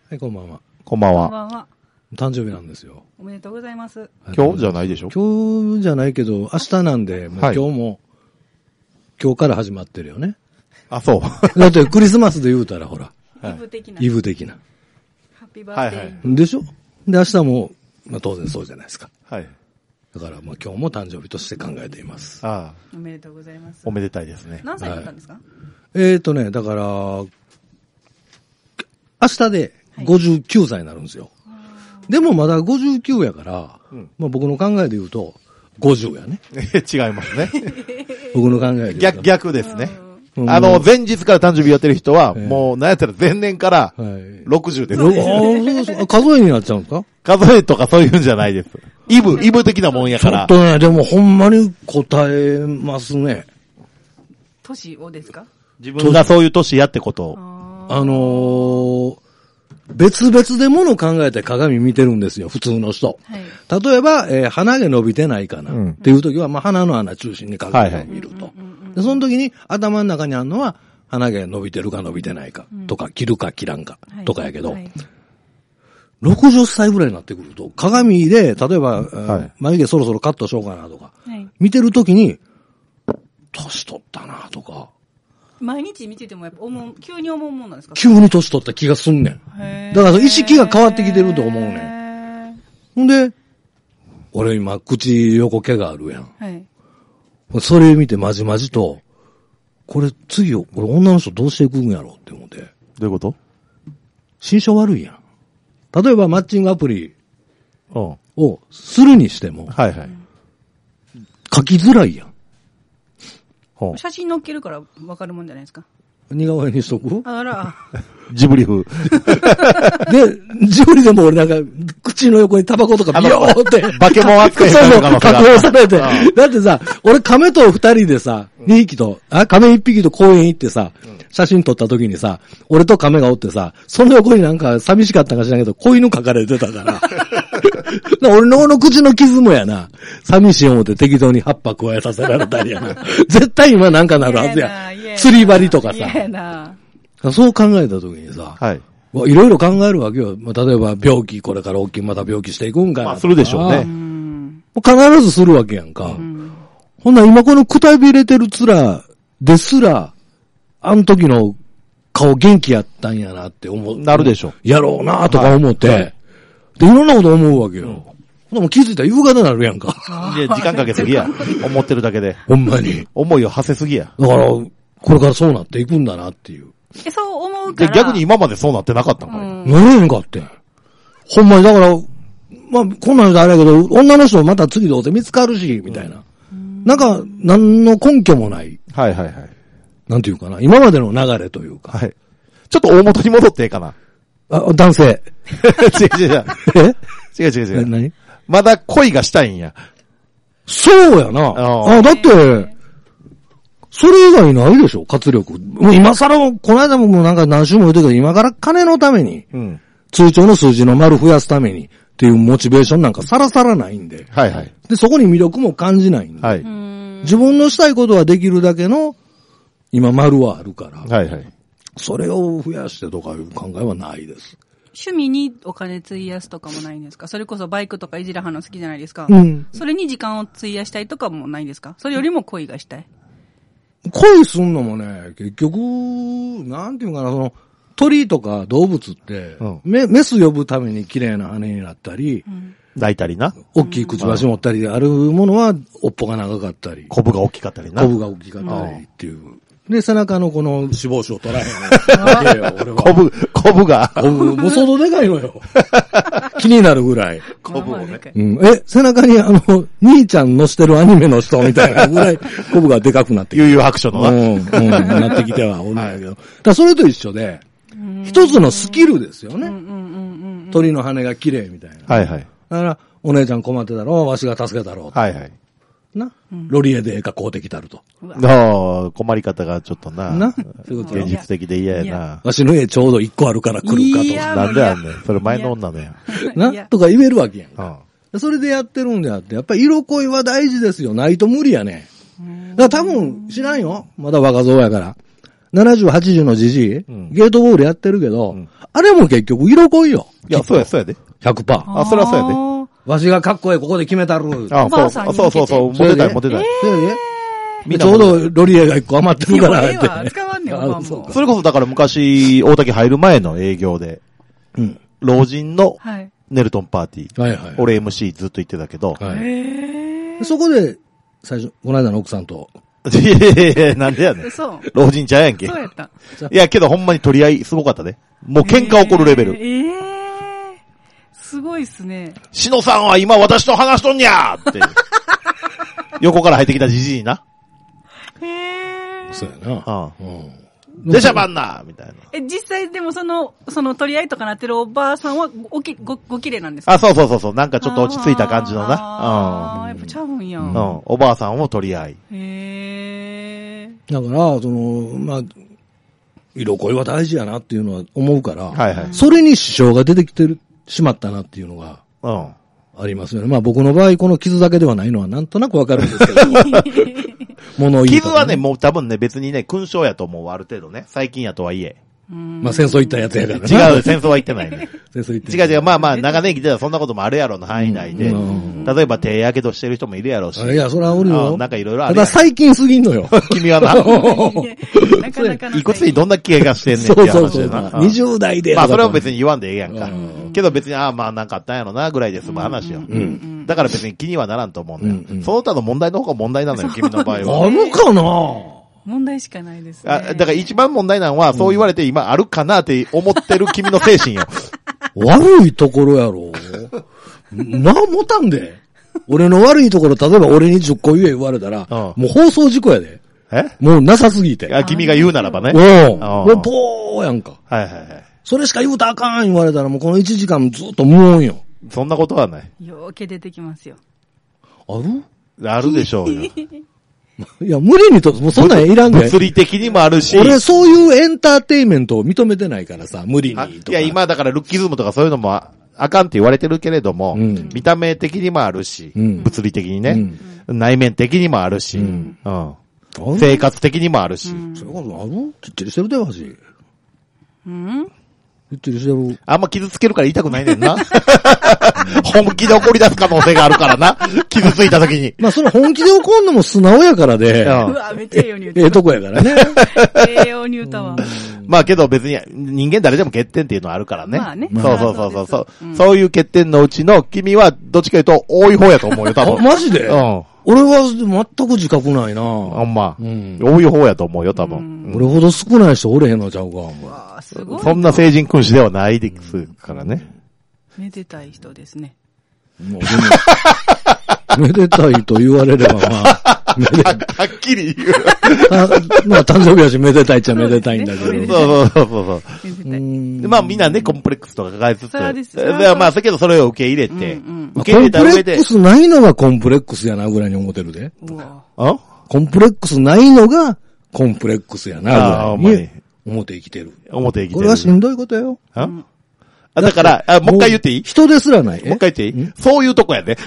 はい、こんばんは。 こんばんは。 こんばんは。 誕生日なんですよ。 おめでとうございます。 今日じゃないでしょ？ 今日じゃないけど、明日なんで、もう今日も、今日から始まってるよね。 あ、そう。 だってクリスマスで言うたらほら。 イブ的な。 イブ的な。 ハッピーバースデー。 はいはいでしょ？で、明日も、まあ当然そうじゃないですか。 はい。 だから、まあ今日も誕生日として考えています。 ああ。 おめでとうございます。 おめでたいですね。 何歳だったんですか？ だから、明日で59歳になるんですよ。でもまだ59やから、まあ僕の考えで言うと、50やね。 違いますね。 僕の考えで言うと。 逆ですね。 うん前日から誕生日やってる人は、もう、なんやったら前年から、60です。 そう。数えになっちゃうんですか？ 数えとかそういうんじゃないです。イブ的なもんやから。 ちょっとね、でもほんまに答えますね。 年をですか？ 自分がそういう年やってことを。 別々で物考えて鏡見てるんですよ、普通の人。 はい。 例えば、鼻毛伸びてないかな、っていう時は、まあ、鼻の穴中心に鏡を見ると。で、その時に頭の中にあるのは、鼻毛伸びてるか伸びてないか、とか、切るか切らんか、とかやけど、60歳ぐらいになってくると、鏡で、例えば、眉毛そろそろカットしようかなとか、見てる時に、年取ったなとか、 毎日見ててもやっぱ急に思うもんなんですか？ 急に年取った気がすんねん。だから意識が変わってきてると思うねん。ほんで、俺今口横毛があるやん。 はい。 それ見てまじまじと、これ次俺女の人どうしていくんやろって思って。 どういうこと？ 心象悪いやん。例えばマッチングアプリをするにしても、 はいはい。 書きづらいやん。 写真載っけるからわかるもんじゃないですか。 似顔絵にしとく？ あら。 ジブリ風。 で、ジブリでも俺なんか、口の横にタバコとかビヨーって。 化け物扱いそうそう、加工されて。だってさ、俺亀と二人でさ、2匹と、亀1匹と公園行ってさ、写真撮った時にさ、俺と亀がおってさ、その横になんか寂しかったか知らんけど、子犬描かれてたから。俺の口の傷もやな、寂しい思って適当に葉っぱ加えさせられたりやな。絶対今なんかなるはずや。釣り針とかさ。そう考えた時にさ、いろいろ考えるわけよ。例えば病気、これから大きいまた病気していくんかな。 まあするでしょうね。 必ずするわけやんか。ほんなら今このくたびれてる面ですら、あの時の顔元気やったんやなって思う。 なるでしょ。 やろうなとか思って、で、いろんなこと思うわけよ。ほんな気づいたら夕方になるやんか。 いや、時間かけすぎや。思ってるだけで。 ほんまに。 思いを馳せすぎや。 だから、これからそうなっていくんだなっていう。 そう思うから。 逆に今までそうなってなかったのかい？ なれへんかって。ほんまに、だから、まあ、こんなのじゃあれやけど、女の人また次どうせ見つかるし、みたいな。なんか、何の根拠もない。 はいはいはい。 なんていうかな。今までの流れというか。 はい。ちょっと大元に戻っていいかな。 男性。 違う。違う。 何？ まだ恋がしたいんや。 そうやな。だって、それ以外ないでしょ、活力。もう今更、この間もなんか何週も言ってたけど、今から金のために、通帳の数字の丸増やすためにっていうモチベーションなんかさらさらないんで。 はいはい。 で、そこに魅力も感じないんで。 はい。 自分のしたいことはできるだけの、今丸はあるから。 はいはい。 それを増やしてとかいう考えはないです。 趣味にお金費やすとかもないんですか？それこそバイクとかいじらはんの好きじゃないですか。それに時間を費やしたいとかもないんですか？それよりも恋がしたい。 恋すんのもね、結局、なんていうかな、その、鳥とか動物って、メス呼ぶために綺麗な羽になったり、 抱いたりな。 大きいくちばし持ったりであるものは、尾っぽが長かったり。 コブが大きかったりな。 コブが大きかったりっていう。で、背中のこの脂肪腫を取らへん。俺は。 コブが。 もう相当でかいのよ。気になるぐらい。 コブをね。 背中に兄ちゃん乗してるアニメの人みたいなぐらい、コブがでかくなってきて。 悠々白書のな。 なってきてはおるんだけど。だそれと一緒で、一つのスキルですよね。鳥の羽が綺麗みたいな。 はいはい。 だから、お姉ちゃん困ってたろ、わしが助けたろ。 はいはい。 な、ロリエで買うてきたると。 困り方がちょっとな。現実的で嫌やな。 わしの家ちょうど1個あるから来るかと。 なんでやんねん。それ前の女のや。 なとか言えるわけやんか。それでやってるんであって、やっぱり色恋は大事ですよ。ないと無理やね。だから多分知らんよ。まだ若造やから。 70、80のじじい、ゲートボールやってるけど、あれも結局色濃いよ。 いや、そうやで。 100%。 あ、そりゃそうやで。 わしがかっこええ、ここで決めたる。 あ、そう、モテたい。ちょうどロリエが1個余ってるから。 使わんねん、 それこそだから昔、大竹入る前の営業で、老人のネルトンパーティー。俺 MC ずっと言ってたけど。 そこで、最初、この間の奥さんと。 いやなんでやねん。老人ちゃうやんけ。 そうやった。 いや、けどほんまに取り合いすごかったね。もう喧嘩起こるレベル。 すごいっすね。 しのさんは今私と話しとんにゃーって。横から入ってきたじじいな。 そうやな。 出しゃばんなみたいな。 実際でもその取り合いとかなってるおばあさんはご綺麗なんですか？ あ、そう。なんかちょっと落ち着いた感じのな。 やっぱちゃうんや。 おばあさんを取り合い。 だから、まあ、色恋は大事やなっていうのは思うから、それに支障が出てきてしまったなっていうのが、ありますよね。まあ僕の場合、この傷だけではないのはなんとなくわかるんですけど。物言いとかね。傷はね、もう多分ね、別にね、勲章やと思う、ある程度ね。最近やとはいえ。 まあ戦争行ったやつやからね。 違う、戦争は行ってないね。 戦争行って違う、まあ、長年生きてたらそんなこともあるやろの範囲内で。例えば手やけどしてる人もいるやろし。 いや、それはおるよ。 なんかいろいろある。 ただ最近すぎんのよ。 君はな。 なかなかいくつにどんな気がしてんねんって話でな。20代で。 まあそれは別に言わんでええやんか。けど別に、まあなんかあったんやろな、ぐらいで済む話よ。だから別に気にはならんと思うんだよ。その他の問題の方が問題なのよ、君の場合は。 あるかな問題しかないですね。 だから一番問題なのは、そう言われて今あるかなって思ってる君の精神よ。 悪いところやろ。持たんで。俺の悪いところ、例えば俺に10個言われたら、もう放送事故やで。もうなさすぎて。 君が言うならばね。 これポーやんか。それしか言うたらあかん言われたら、もうこの1時間ずっと無音よ。 そんなことはない。 よーけ出てきますよ。 あるでしょうよ。 いや、無理にと、もうそんなんいらんねん。 物理的にもあるし。 俺、そういうエンターテインメントを認めてないからさ、無理にとか。 いや、今だからルッキズムとかそういうのもあかんって言われてるけれども、見た目的にもあるし、物理的にね、内面的にもあるし、生活的にもあるし。 そういうことある？きっちりしてるで、わし。きっちりしてる。 あんま傷つけるから言いたくないねんな。本気で怒り出す可能性があるからな。傷ついた時に。 まあ、その本気で怒んのも素直やからで。 うわ、めっちゃええように言うた。 ええとこやからね。 ええように言うたわ。 まあけど別に人間誰でも欠点っていうのはあるからね。 まあね。 そういう欠点のうちの君はどっちかというと多い方やと思うよ、多分。 マジで？俺は全く自覚ないな。 あんま。多い方やと思うよ、多分。 俺ほど少ない人おれへんのちゃうか。 わあ、すごい。 そんな成人君子ではないですからね。 めでたい人ですね。 もうでもめでたいと言われればまあ、 はっきり言う。 まあ誕生日やしめでたいっちゃめでたいんだけど。 そう。まあみんなね、コンプレックスとか抱えつつ。 そうです。 まあ、だけどそれを受け入れて。 受け入れた上で。コンプレックスないのがコンプレックスやなぐらいに思ってるで。コンプレックスないのがコンプレックスやなぐらいに思って生きてる。これはしんどいことよ。 だから、もう一回言っていい？ 人ですらない。 もう一回言っていい？そういうとこやで。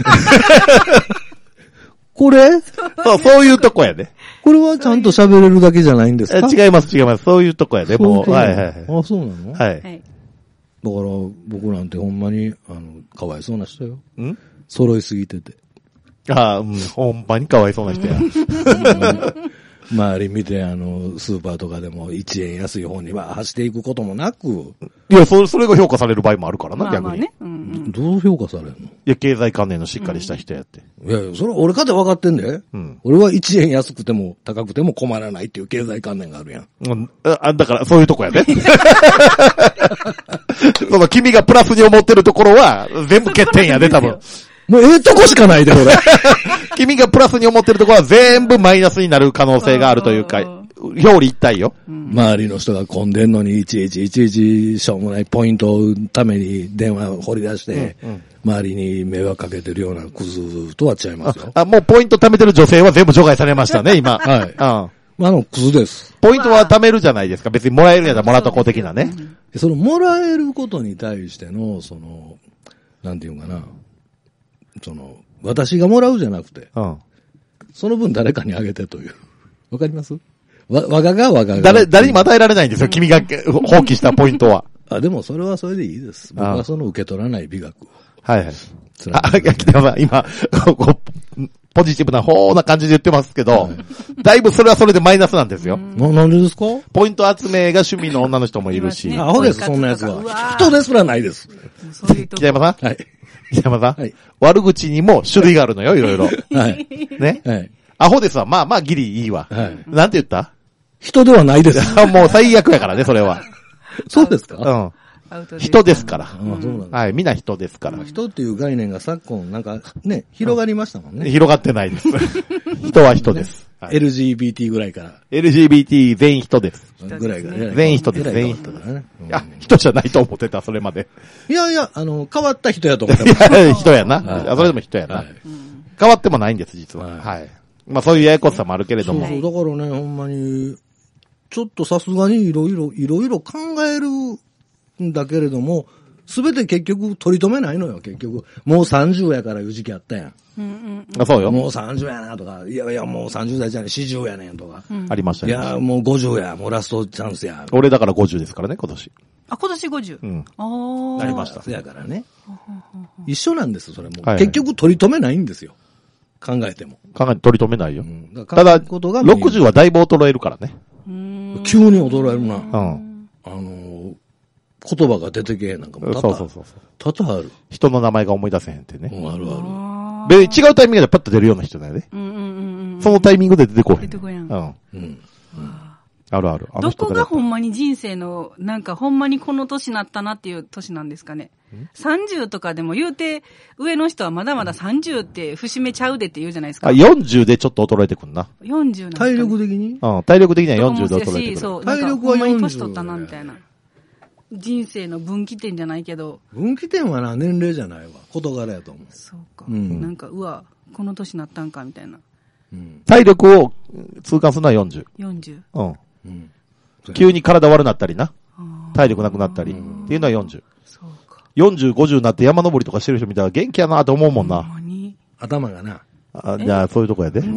これ？ そういうとこやで。 これはちゃんと喋れるだけじゃないんですか？ 違います。そういうとこやで。もう、はい。 あ、そうなの？ はい。 だから、僕なんてほんまに、かわいそうな人よ。揃いすぎてて。 ほんまにかわいそうな人や。 周り見て、スーパーとかでも1円安い方に走っていくこともなく。 いや、それが評価される場合もあるからな、逆に。 どう評価されるの？いや、経済関連のしっかりした人やって。 いや、それ俺かって分かってんで。俺は1円安くても高くても困らないっていう経済関連があるやん。 だから、そういうとこやで。その君がプラスに思ってるところは、全部欠点やで、多分。 もうとこしかないで、俺。 君がプラスに思ってるところは全部マイナスになる可能性があるというか、表裏一体よ。 周りの人が混んでんのに、いちいちしょうもないポイントをために電話を掘り出して、周りに迷惑かけてるようなクズとは違いますよ。 もうポイント貯めてる女性は全部除外されましたね、今。 はい。クズです。 ポイントは貯めるじゃないですか。別にもらえるんやったらもらっとこう的なね。 そのもらえることに対しての、なんていうかな。私がもらうじゃなくて、その分誰かにあげてという。わかります？ 我がが我がが。 誰にも与えられないんですよ、君が放棄したポイントは。 でもそれはそれでいいです。僕はその受け取らない美学を。 はいはい。北山さん、今、ポジティブな方な感じで言ってますけど、だいぶそれはそれでマイナスなんですよ。 なんでですか？ ポイント集めが趣味の女の人もいるし。 アホです、そんなやつは。人ですらないです。 北山さん？ はい。 北山さん？はい。悪口にも種類があるのよ、いろいろ。 はい。 ね？はい。アホですわ。まあギリいいわ。はい。なんて言った？ 人ではないです。 もう最悪やからね、それは。 そうですか？ うん。人ですから。はい。みんな人ですから。 人っていう概念が昨今なんかね、広がりましたもんね。 広がってないです。人は人です。 LGBT ぐらいから。 LGBT 全員人です。 ぐらいから。 全員人です。全員人です。いや、人じゃないと思ってた、それまで。 いやいや、変わった人やと思ってた。 人やな。それでも人やな。変わってもないんです、実は。はい。まあそういうややこしさもあるけれども。 そう、だからね、ほんまに、ちょっとさすがにいろいろ考えるんだけれども、すべて結局取り留めないのよ、結局。もう30やからいう時期あったやん。 そうよ。 もう30やなとか、いやいやもう30代じゃねえ、40やねんとか。 ありましたね。 いや、もう50や、もうラストチャンスや。 俺だから50ですからね、今年。 今年 50？ うん。 ああ。なりました。 そうやからね。一緒なんです、それも。結局取り留めないんですよ。考えても。 取り留めないよ。ただ、60はだいぶ衰えるからね。 急に衰えるな。言葉が出てけえなんかもそう。 多々ある。 人の名前が思い出せへんってね。 あるある。で、違うタイミングでパッと出るような人だよね。そのタイミングで出てこへん。 出てこやん。 あるある。 どこがほんまに人生の、なんかほんまにこの年なったなっていう年なんですかね。30とかでも言うて、上の人はまだまだ30って節目ちゃうでって言うじゃないですか。 40でちょっと衰えてくんな。 40なん体力的に？ 体力的には40で衰えてくる。 そう、体力はほんまに年取ったなみたいな。人生の分岐点じゃないけど。 分岐点はな、年齢じゃないわ。事柄やと思う。 そうか。なんか、この年なったんかみたいな。 体力を痛感するのは40。 40。 急に体悪なったりな。体力なくなったり。っていうのは40。そうか。40、50になって山登りとかしてる人見たら元気やなと思うもんな。 頭がな。 じゃあ、そういうとこやで。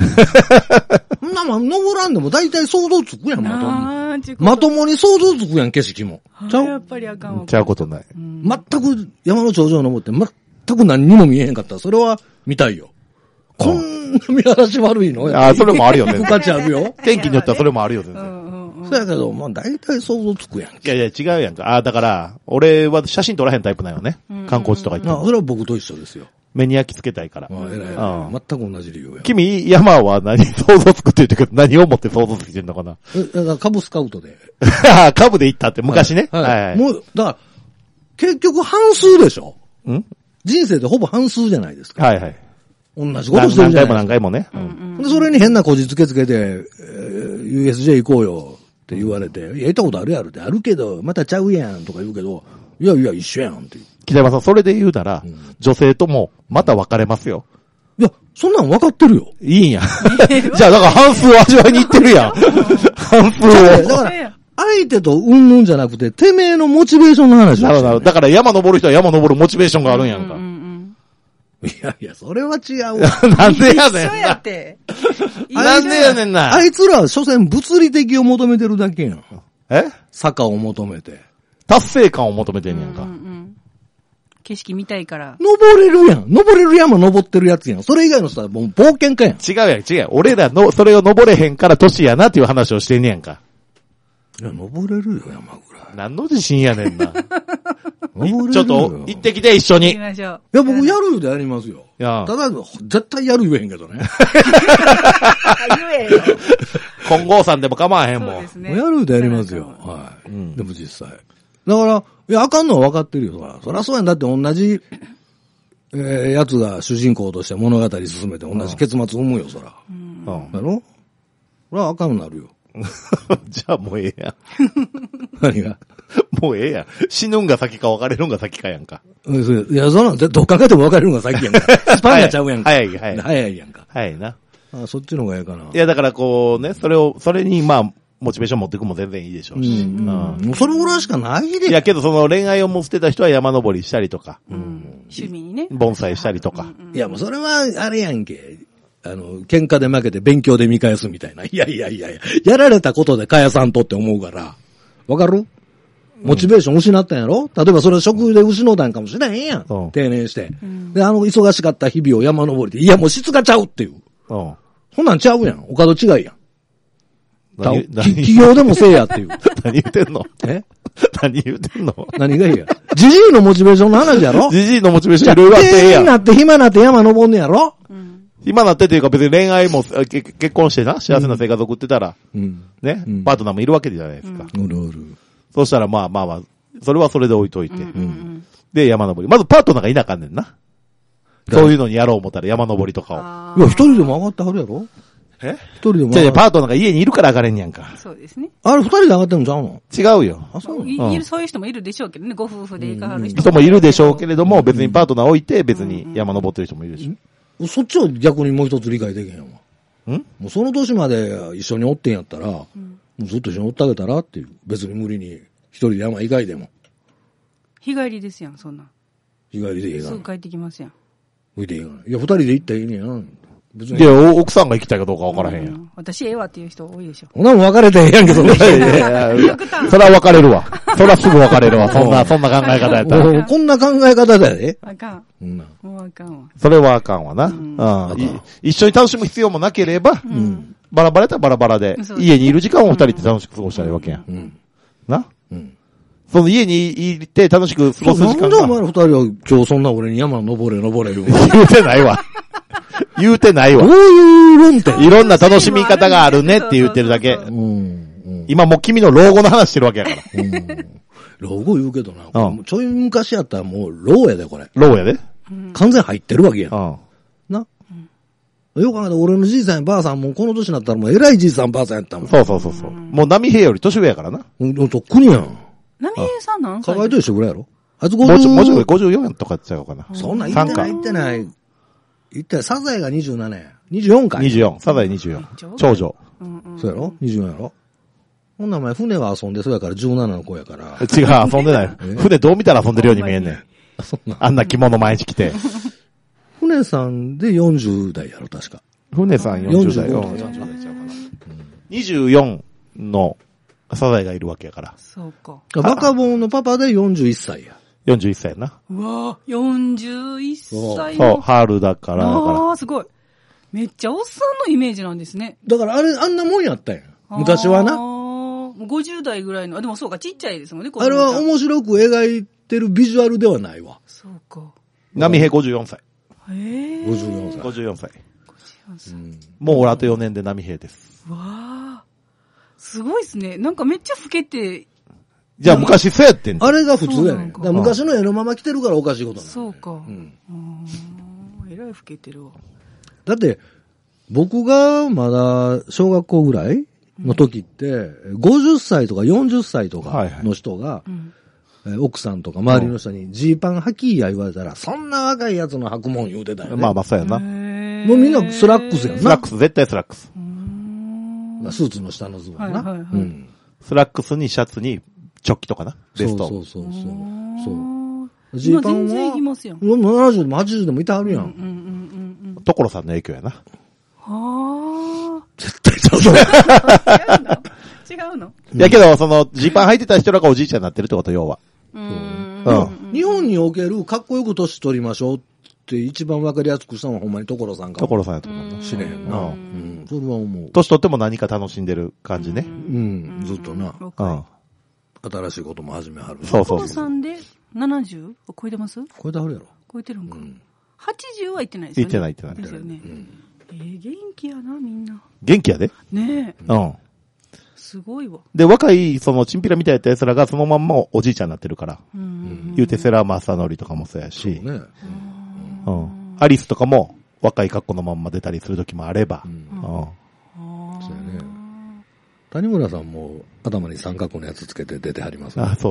登らんでも大体想像つくやん、まともに想像つくやん、景色も。 やっぱりあかんわ。 ちゃうことない。 全く山の頂上登って全く何にも見えへんかったら、それは見たいよ。こんな見晴らし悪いの？ それもあるよね。 価値あるよ。 天気によってはそれもあるよ、全然。 そうやけど、大体想像つくやん。 いや違うやんか。だから、俺は写真撮らへんタイプなんよね。観光地とか行っても。 それは僕と一緒ですよ。 目に焼き付けたいから。 全く同じ理由や。 君、山は想像つくって言ってくる何をもって想像つけてんのかな？ カブスカウトで。 カブで行ったって昔ね。 はい。もう、だから、結局半数でしょ？人生でほぼ半数じゃないですか。 はいはい。 同じことしてるじゃないですか。 何回もね。 で、それに変なこじつけつけて、USJ 行こうよって言われて、いや、行ったことあるやろってあるけど、またちゃうやんとか言うけど、いや、一緒やんって。 北山さん、それで言うなら、女性とも、また別れますよ。 いや、そんなん分かってるよ。 いいんや。じゃあ、だから半数を味わいに行ってるやん。半数を。だから、 相手とうんぬんじゃなくて、てめえのモチベーションの話だ。なるほど。だから山登る人は山登るモチベーションがあるんやんか。 いや、それは違うわ。 なんでやねんな。 一緒やって。 なんでやねんな。 あいつらは所詮物理的を求めてるだけやん。坂を求めて。 達成感を求めてんやんか。 景色見たいから。 登れるやん。登れる山登ってるやつやん。それ以外の人はもう冒険家やん。 違う。俺らの、それを登れへんから年やなっていう話をしてんねやんか。 いや、登れるよ、山ぐらい。 何の自信やねんな。 登れるよ。 ちょっと、行ってきて、一緒に。 行きましょう。 いや、僕やるよでやりますよ。ただ、絶対やる言えへんけどね。 言えよ。 金剛さんでも構わへんもん。 やるでやりますよ。はい。でも実際。だから、いや、あかんのは分かってるよ。そりゃそうやんだって同じ、やつが主人公として物語進めて同じ結末生むよ、そら。だろ？それはあかんなるよ。 じゃあもうええやん。 何が？ もうええやん。死ぬんが先か別れるんが先かやんか。 いや、そんなん、どっかかでも別れるんが先やんか。スパンがちゃうやんか。 早いやんか。 早いな。 そっちの方がええかな。 いや、だからこうね、それにまあ、モチベーション持っていくも全然いいでしょうし。 もうそれぐらいしかないで。 いやけどその恋愛をも捨てた人は山登りしたりとか。 趣味にね。 盆栽したりとか。 いやもうそれはあれやんけ。 喧嘩で負けて勉強で見返すみたいな。いや、やられたことで返さんとって思うから。わかる？モチベーション失ったんやろ？例えばそれ職で失ったんかもしれへんやん。定年して。で、忙しかった日々を山登りで、いや、もう質がちゃうっていう。そんなんちゃうやん。お門違いやん。企業でもせえやっていう。 何言ってんの？何言ってんの？ 何がいいや。じじいのモチベーションの話やろ？ じじいのモチベーションいろいろあってええやん。 暇なって山登んねやろ？ 暇なってっていうか別に恋愛も結婚してな、幸せな生活を送ってたら、ね、パートナーもいるわけじゃないですか。そうしたらまあ、それはそれで置いといて。で、山登り。まずパートナーがいなあかんねんな。そういうのにやろう思ったら山登りとかを。いや、一人でも上がってはるやろ？一人でも。 パートナーが家にいるから上がれんやんか。 そうですね。 あれ二人で上がってるんちゃうの？ 違うよ。 そういう人もいるでしょうけどね、ご夫婦で行かはる人もいるでしょうけれども、別にパートナー置いて別に山登ってる人もいるでしょ。そっちは逆にもう一つ理解できへんわ。もうその年まで一緒におってんやったら、もうずっと一緒におってあげたらっていう。別に無理に一人で山以外でも。 日帰りですやん、そんな。 日帰りでいいが。 すぐ帰ってきますやん。 いいや、二人で行ったらいいねやん。 別に。いや、奥さんが行きたいかどうか分からへんやん。 私ええわっていう人多いでしょ。 ほなも別れてへんやんけどね。 それは別れるわ。それはすぐ別れるわ。そんな考え方やったら。 こんな考え方だよね。 あかん。もうあかんわ。 それはあかんわな。一緒に楽しむ必要もなければ、バラバラやったらバラバラで、家にいる時間を二人で楽しく過ごしたらいいわけやん。な？その家にいて楽しく過ごす時間が。 なんでお前ら二人は今日そんな俺に山登れる。 言うてないわ。言うてないわ。 どういう論点？ いろんな楽しみ方があるねって言ってるだけ。今もう君の老後の話してるわけやから。 老後言うけどな。ちょい昔やったらもう老やで、これ。 老やで。 完全入ってるわけやん。な。よく考えたら俺のじいさんやばあさんもこの年になったらもう偉いじいさんばあさんやったもん。 そう。もう波平より年上やからな。 とっくにやん。 波平さん何歳？ かわいと一緒ぐらいやろ？あいつもうちょい54とかって言っちゃうかな。 そんなん言ってない。言ってない。サザエが27や。24かい。 24。サザエ24。長女。 そうやろ ?24 やろほんなら前船は遊んでそうやから17の子やから。 違う、遊んでない。船どう見たら遊んでるように見えんねん。あんな着物毎日着て。 船さんで40代やろ、確か。 船さん40代。24のサザエがいるわけやから。 そうか。 バカボンのパパで41歳や。 41歳やな。 うわぁ、41歳そう、春だから。 ああ、すごい。めっちゃおっさんのイメージなんですね。 だからあんなもんやったんや。昔はな。 50代ぐらいの、でもそうか、ちっちゃいですもんね、 あれは面白く描いてるビジュアルではないわ。 そうか。 波平54歳。 54歳。 もう俺あと4年で波平です。 わあ。すごいですね。なんかめっちゃ老けて。 じゃあ昔そうやってんあれが普通やねん。昔の絵のまま着てるからおかしいことなの。 そうか。えらい老けてるわ。 だって、僕がまだ小学校ぐらいの時って、50歳とか40歳とかの人が、奥さんとか周りの人にジーパン履きや言われたら、そんな若いやつの履くもん言うてたよね。 まあそうやな。 もうみんなスラックスやんな。 スラックス、絶対スラックス。 スーツの下のズボンな。 スラックスにシャツにチョッキとかな。ベスト。 そう。 ジーパンは。全然いきますやん。 70でも80でもいてはるやん。 所さんの影響やな。 はあ。 絶対ちゃうぞ。 違うのいやけど、その、ジーパン履いてた人らがおじいちゃんになってるってこと、要は。 日本におけるかっこよく年取りましょうって一番わかりやすくしたのはほんまに所さんかも。 所さんやと思うな。 知れへんな。それは思う。 年取っても何か楽しんでる感じね。 ずっとな。新しいことも始めはる。 そう。 所さんで 70? 超えてます？ 超えてはるやろ。 超えてるんか。80は言ってないですよね。 言ってない。 ですよね。元気やな、みんな。 元気やで。 ねえ。すごいわ。 で、若い、その、チンピラみたいなやつらがそのまんまおじいちゃんになってるから。言うて、世良正則とかもそうやし。アリスとかも若い格好のまんま出たりする時もあれば。 そうやね。谷村さんも頭に三角のやつつけて出てはりますね。 そう。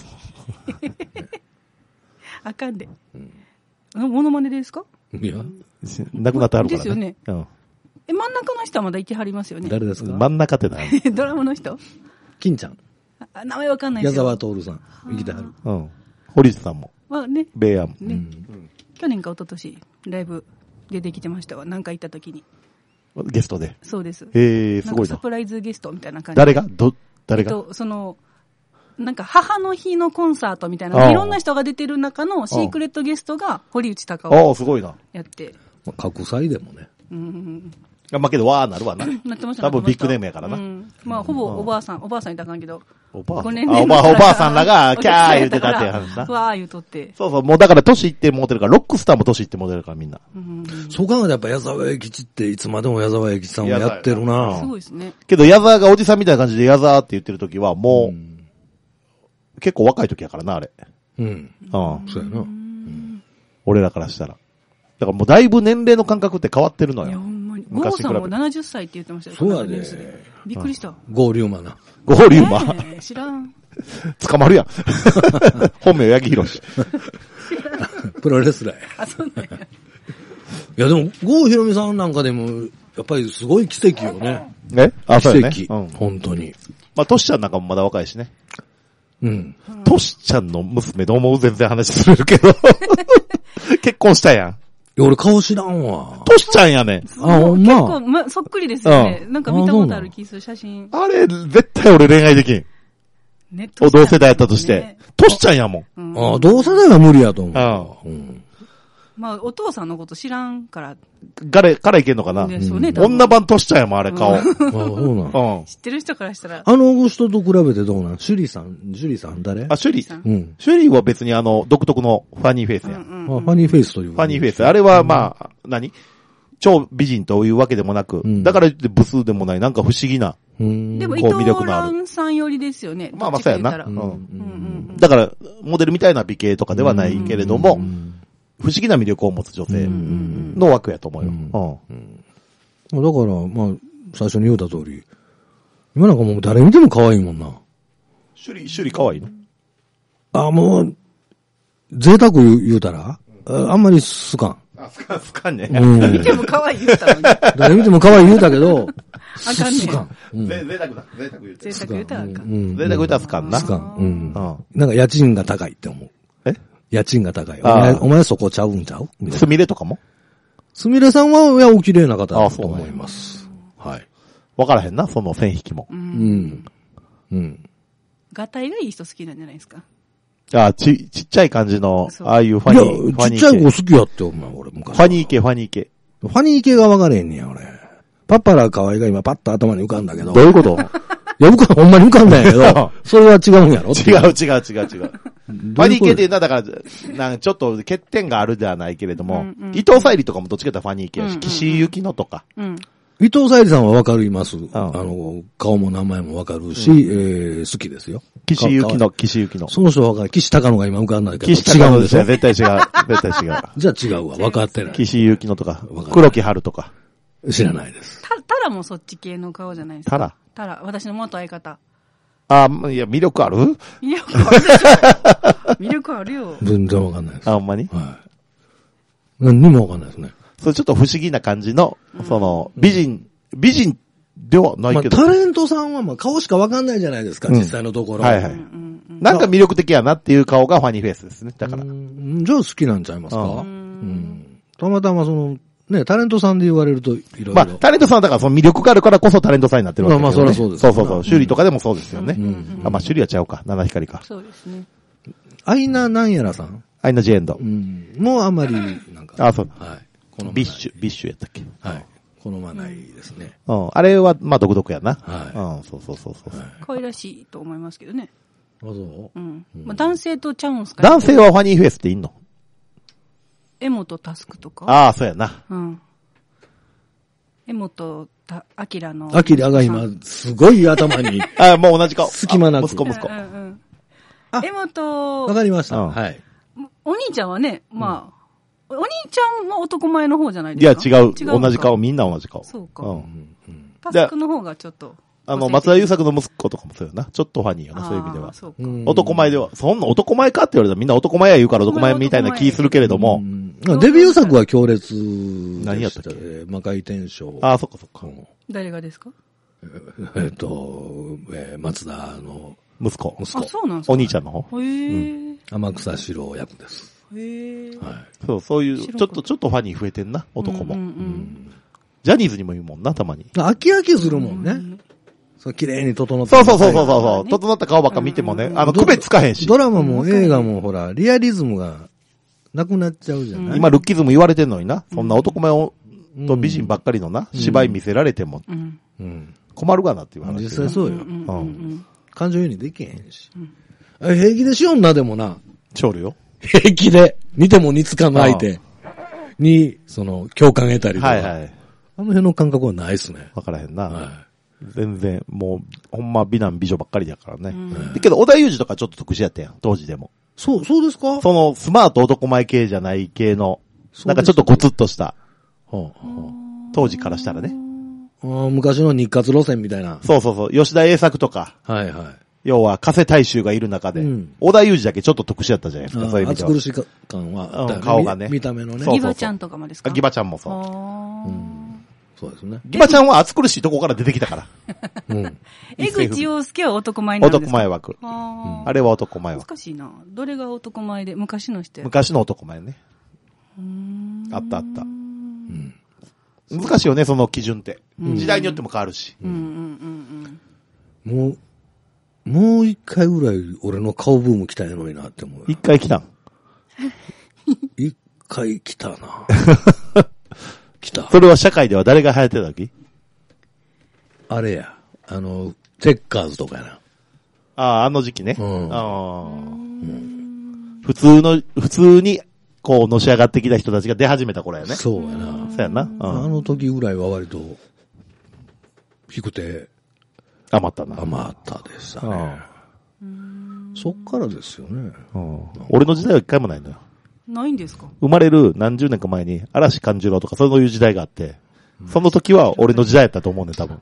あかんで。モノマネですか？ いや。 亡くなってはるからね。 ですよね。真ん中の人はまだいてはりますよね。 誰ですか？ 真ん中って何？ ドラムの人？ 金ちゃん。 名前わかんないですよ。 矢沢徹さん。生きてはる。 堀内さんも。 ね。 ベイヤンも。 ね。去年か一昨年ライブ出てきてましたわ。なんか行った時に。 ゲストで。 そうです。 すごいな。 サプライズゲストみたいな感じ。 誰がなんか母の日のコンサートみたいな、いろんな人が出てる中のシークレットゲストが堀内孝雄。 ああ、すごいな。 やって。 格祭でもね。 まあけど、わーなるわな。 なってました。 多分ビッグネームやからな。 まあ、ほぼおばあさんいたらあかんけど。 おばあさんらが、キャー言ってたって話な。 わー言うとって。 そうそう、もうだから年いってモデルから、ロックスターも年いってモデルからみんな。 そう考えたらやっぱ矢沢永吉っていつまでも矢沢永吉さんもやってるな。 すごいですね。 けど矢沢がおじさんみたいな感じで矢沢って言ってる時はもう、結構若い時やからな、あれ。 そうやな。 俺らからしたら。だからもうだいぶ年齢の感覚って変わってるのよ。 いや、ほんまに。ゴーさんも70歳って言ってましたよ。 そうやで。 びっくりした。 ゴーリューマな。 ゴーリューマ知らん。 捕まるやん。本名、八木博士。 プロレスラーや。 あ、そうね。 いやでも、郷ひろみさんなんかでも、やっぱりすごい奇跡よね。 そうやね。 奇跡。本当に。 まあ、トシちゃんなんかもまだ若いしね。トシちゃんの娘どう思う？全然話するけど。結婚したやん。 俺顔知らんわ。 トシちゃんやねん。 結構、そっくりですよね。なんか見たことある気する写真。 あれ、絶対俺恋愛できん。同世代やったとして。トシちゃんやもん。 同世代は無理やと思う。 まあ、お父さんのこと知らんから。 からいけんのかな。女版トシちゃんやもん、あれ顔。 そうなん。 知ってる人からしたら。 あの人と比べてどうなん？シュリさん誰？ シュリ。シュリは別に独特のファニーフェイスや。 ファニーフェイスという。 ファニーフェイス。あれはまあ、超美人というわけでもなく、だから言ってブスでもない、なんか不思議な。 でも、伊藤蘭さん寄りですよね。 まあ、そうやな。だから、モデルみたいな美形とかではないけれども、不思議な魅力を持つ女性の枠やと思うよ。 だから、まあ、最初に言うた通り、今なんかもう誰見ても可愛いもんな。 シュリ可愛いの？ もう、贅沢言うたら、あんまり好かん。 好かんね。 見ても可愛い言うたのに。 誰見ても可愛い言うたけど、 あかんね。 贅沢だ。贅沢言うたら。 贅沢言うたらあかん。 贅沢言うたら好かんな。 好かん。なんか家賃が高いって思う。家賃が高い。お前そこちゃうんちゃう？ すみれとかも？ すみれさんは、お綺麗な方だと思います。はい。 わからへんな、その線引きも。 ガタイがいい人好きなんじゃないですか？ ちっちゃい感じの、ああいうファニー。 ちっちゃい子好きやって、お前、俺昔。 ファニー系。ファニー系が分かれへんねや、俺。パッパラ可愛いが今パッと頭に浮かんだけど。 どういうこと？ いや、ほんまに浮かんだんやけど、それは違うんやろ？ 違う。ファニー系っていうのは、だから、ちょっと欠点があるではないけれども、伊藤沙莉とかもどっちかというとファニー系やし、岸井ゆきのとか。 伊藤沙莉さんはわかります。顔も名前もわかるし、好きですよ。 岸井ゆきの。 その人はわかる。岸高野が今浮かんないけど。 岸高野ですよ。絶対違う。じゃあ違うわ。わかってない。 岸井ゆきのとか、黒木春とか。 知らないです。 タラもそっち系の顔じゃないですか。タラ、私の元相方。 いや、魅力ある？ 魅力あるでしょ。魅力あるよ。 全然わかんないです。 ほんまに？ はい。何にもわかんないですね。 それちょっと不思議な感じの、美人ではないけど。 タレントさんは顔しかわかんないじゃないですか、実際のところ。 はい。なんか魅力的やなっていう顔がファニーフェイスですね。だから。 じゃあ好きなんちゃいますか？たまたまタレントさんで言われるといろいろ。 タレントさんはだからその魅力があるからこそタレントさんになってるわけですよね。 そりゃそうです。 そう。趣里とかでもそうですよね。趣里はちゃうか。七光か。 そうですね。 アイナなんやらさん？ アイナジエンド。 もうあんまり、なんか。 そう。 はい。 ビッシュやったっけ？ はい。好まないですね。 あれは、独特やな。 はい。 そう。 可愛らしいと思いますけどね。 そう？ 男性とちゃうんすか？ 男性はファニーフェイスっていんの？ 江本佑とか？ そうやな。 江本明の。 明が今、すごい頭に。 もう同じ顔。 隙間なく。 息子。 江本。 わかりました。はい。 お兄ちゃんはね、お兄ちゃんも男前の方じゃないですか？ いや、違う。同じ顔。みんな同じ顔。 そうか。タスクの方がちょっと。 松田優作の息子とかもそうよな。ちょっとファニーよな、そういう意味では。男前では。そんな男前かって言われたらみんな男前や言うから男前みたいな気するけれども。 デビュー作は強烈。 何やったっけ？ 魔界転生。 そっかそっか。 誰がですか？ 松田の息子。 そうなんですか？ お兄ちゃんの方？ 天草四郎役です。 そういう、ちょっとファニー増えてんな、男も。ジャニーズにもいるもんな、たまに。 飽きするもんね。綺麗に整って。 そう。整った顔ばっか見てもね、区別つかへんし。 ドラマも映画もほら、リアリズムがなくなっちゃうじゃない。 今、ルッキズム言われてんのにな。そんな男前と美人ばっかりのな、芝居見せられても。困るかなっていう話。 実際そうよ。感情移入できへんし。平気でしよんな、でもな。 勝利よ。 平気で、似ても似つかぬ相手に、共感得たりとか。あの辺の感覚はないっすね。 わからへんな。全然、もう、ほんま美男美女ばっかりだからね。けど、織田裕二とかちょっと特殊やったやん、当時でも。 そうですか？ スマート男前系じゃない系の、なんかちょっとゴツッとした。当時からしたらね。 昔の日活路線みたいな。 そう。吉田栄作とか。要は、加瀬大衆がいる中で、織田裕二だけちょっと特殊やったじゃないですか、そういう意味では。 暑苦し感は、 顔がね。 見た目のね。 ギバちゃんとかもですか？ ギバちゃんもそう。 そうですね。 ギバちゃんは暑苦しいとこから出てきたから。 江口洋介は男前なんですか？ 男前枠。あれは男前枠。 難しいな。どれが男前で、昔の人や。 昔の男前ね。あった。難しいよね、その基準って。時代によっても変わるし。 もう一回ぐらい俺の顔ブーム来たんやのになって思う。 一回来たん？ 一回来たな。来た。 それは社会では誰が流行ってた時？ あれや。テッカーズとかやな。 あの時期ね。普通に、こう、のし上がってきた人たちが出始めた頃やね。 そうやな。 そうやな。 あの時ぐらいは割と、低くて、 余ったでしたね。そっからですよね。 俺の時代は一回もないのよ。 ないんですか？ 生まれる何十年か前に嵐勘十郎とかそういう時代があって、その時は俺の時代やったと思うね、多分。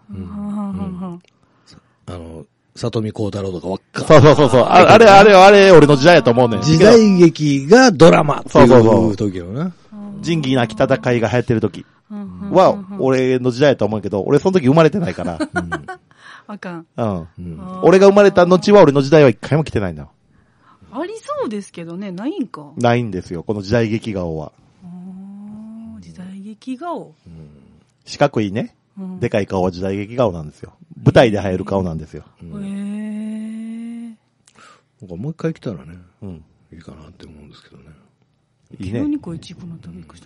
里見光太郎とかわっか。 そう。あれ、俺の時代やと思うね。 時代劇がドラマっていう時よな。 仁義なき戦いが流行ってる時は、俺の時代やと思うけど、俺その時生まれてないから。 あかん。 俺が生まれた後は俺の時代は一回も来てないんだ。 ありそうですけどね、ないんか。 ないんですよ、この時代劇顔は。 時代劇顔。 四角いね。でかい顔は時代劇顔なんですよ。舞台で流行る顔なんですよ。 なんかもう一回来たらね、いいかなって思うんですけどね。 いいね。急にこいちくなったらびっくりした。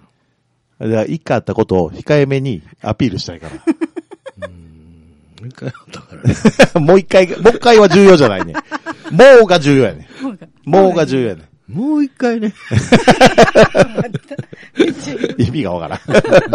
だから一回あったことを控えめにアピールしたいから。 もう一回あったからね。 もう一回は重要じゃないね。もうが重要やね。もうが重要やね。 もう一回ね。 意味がわからん。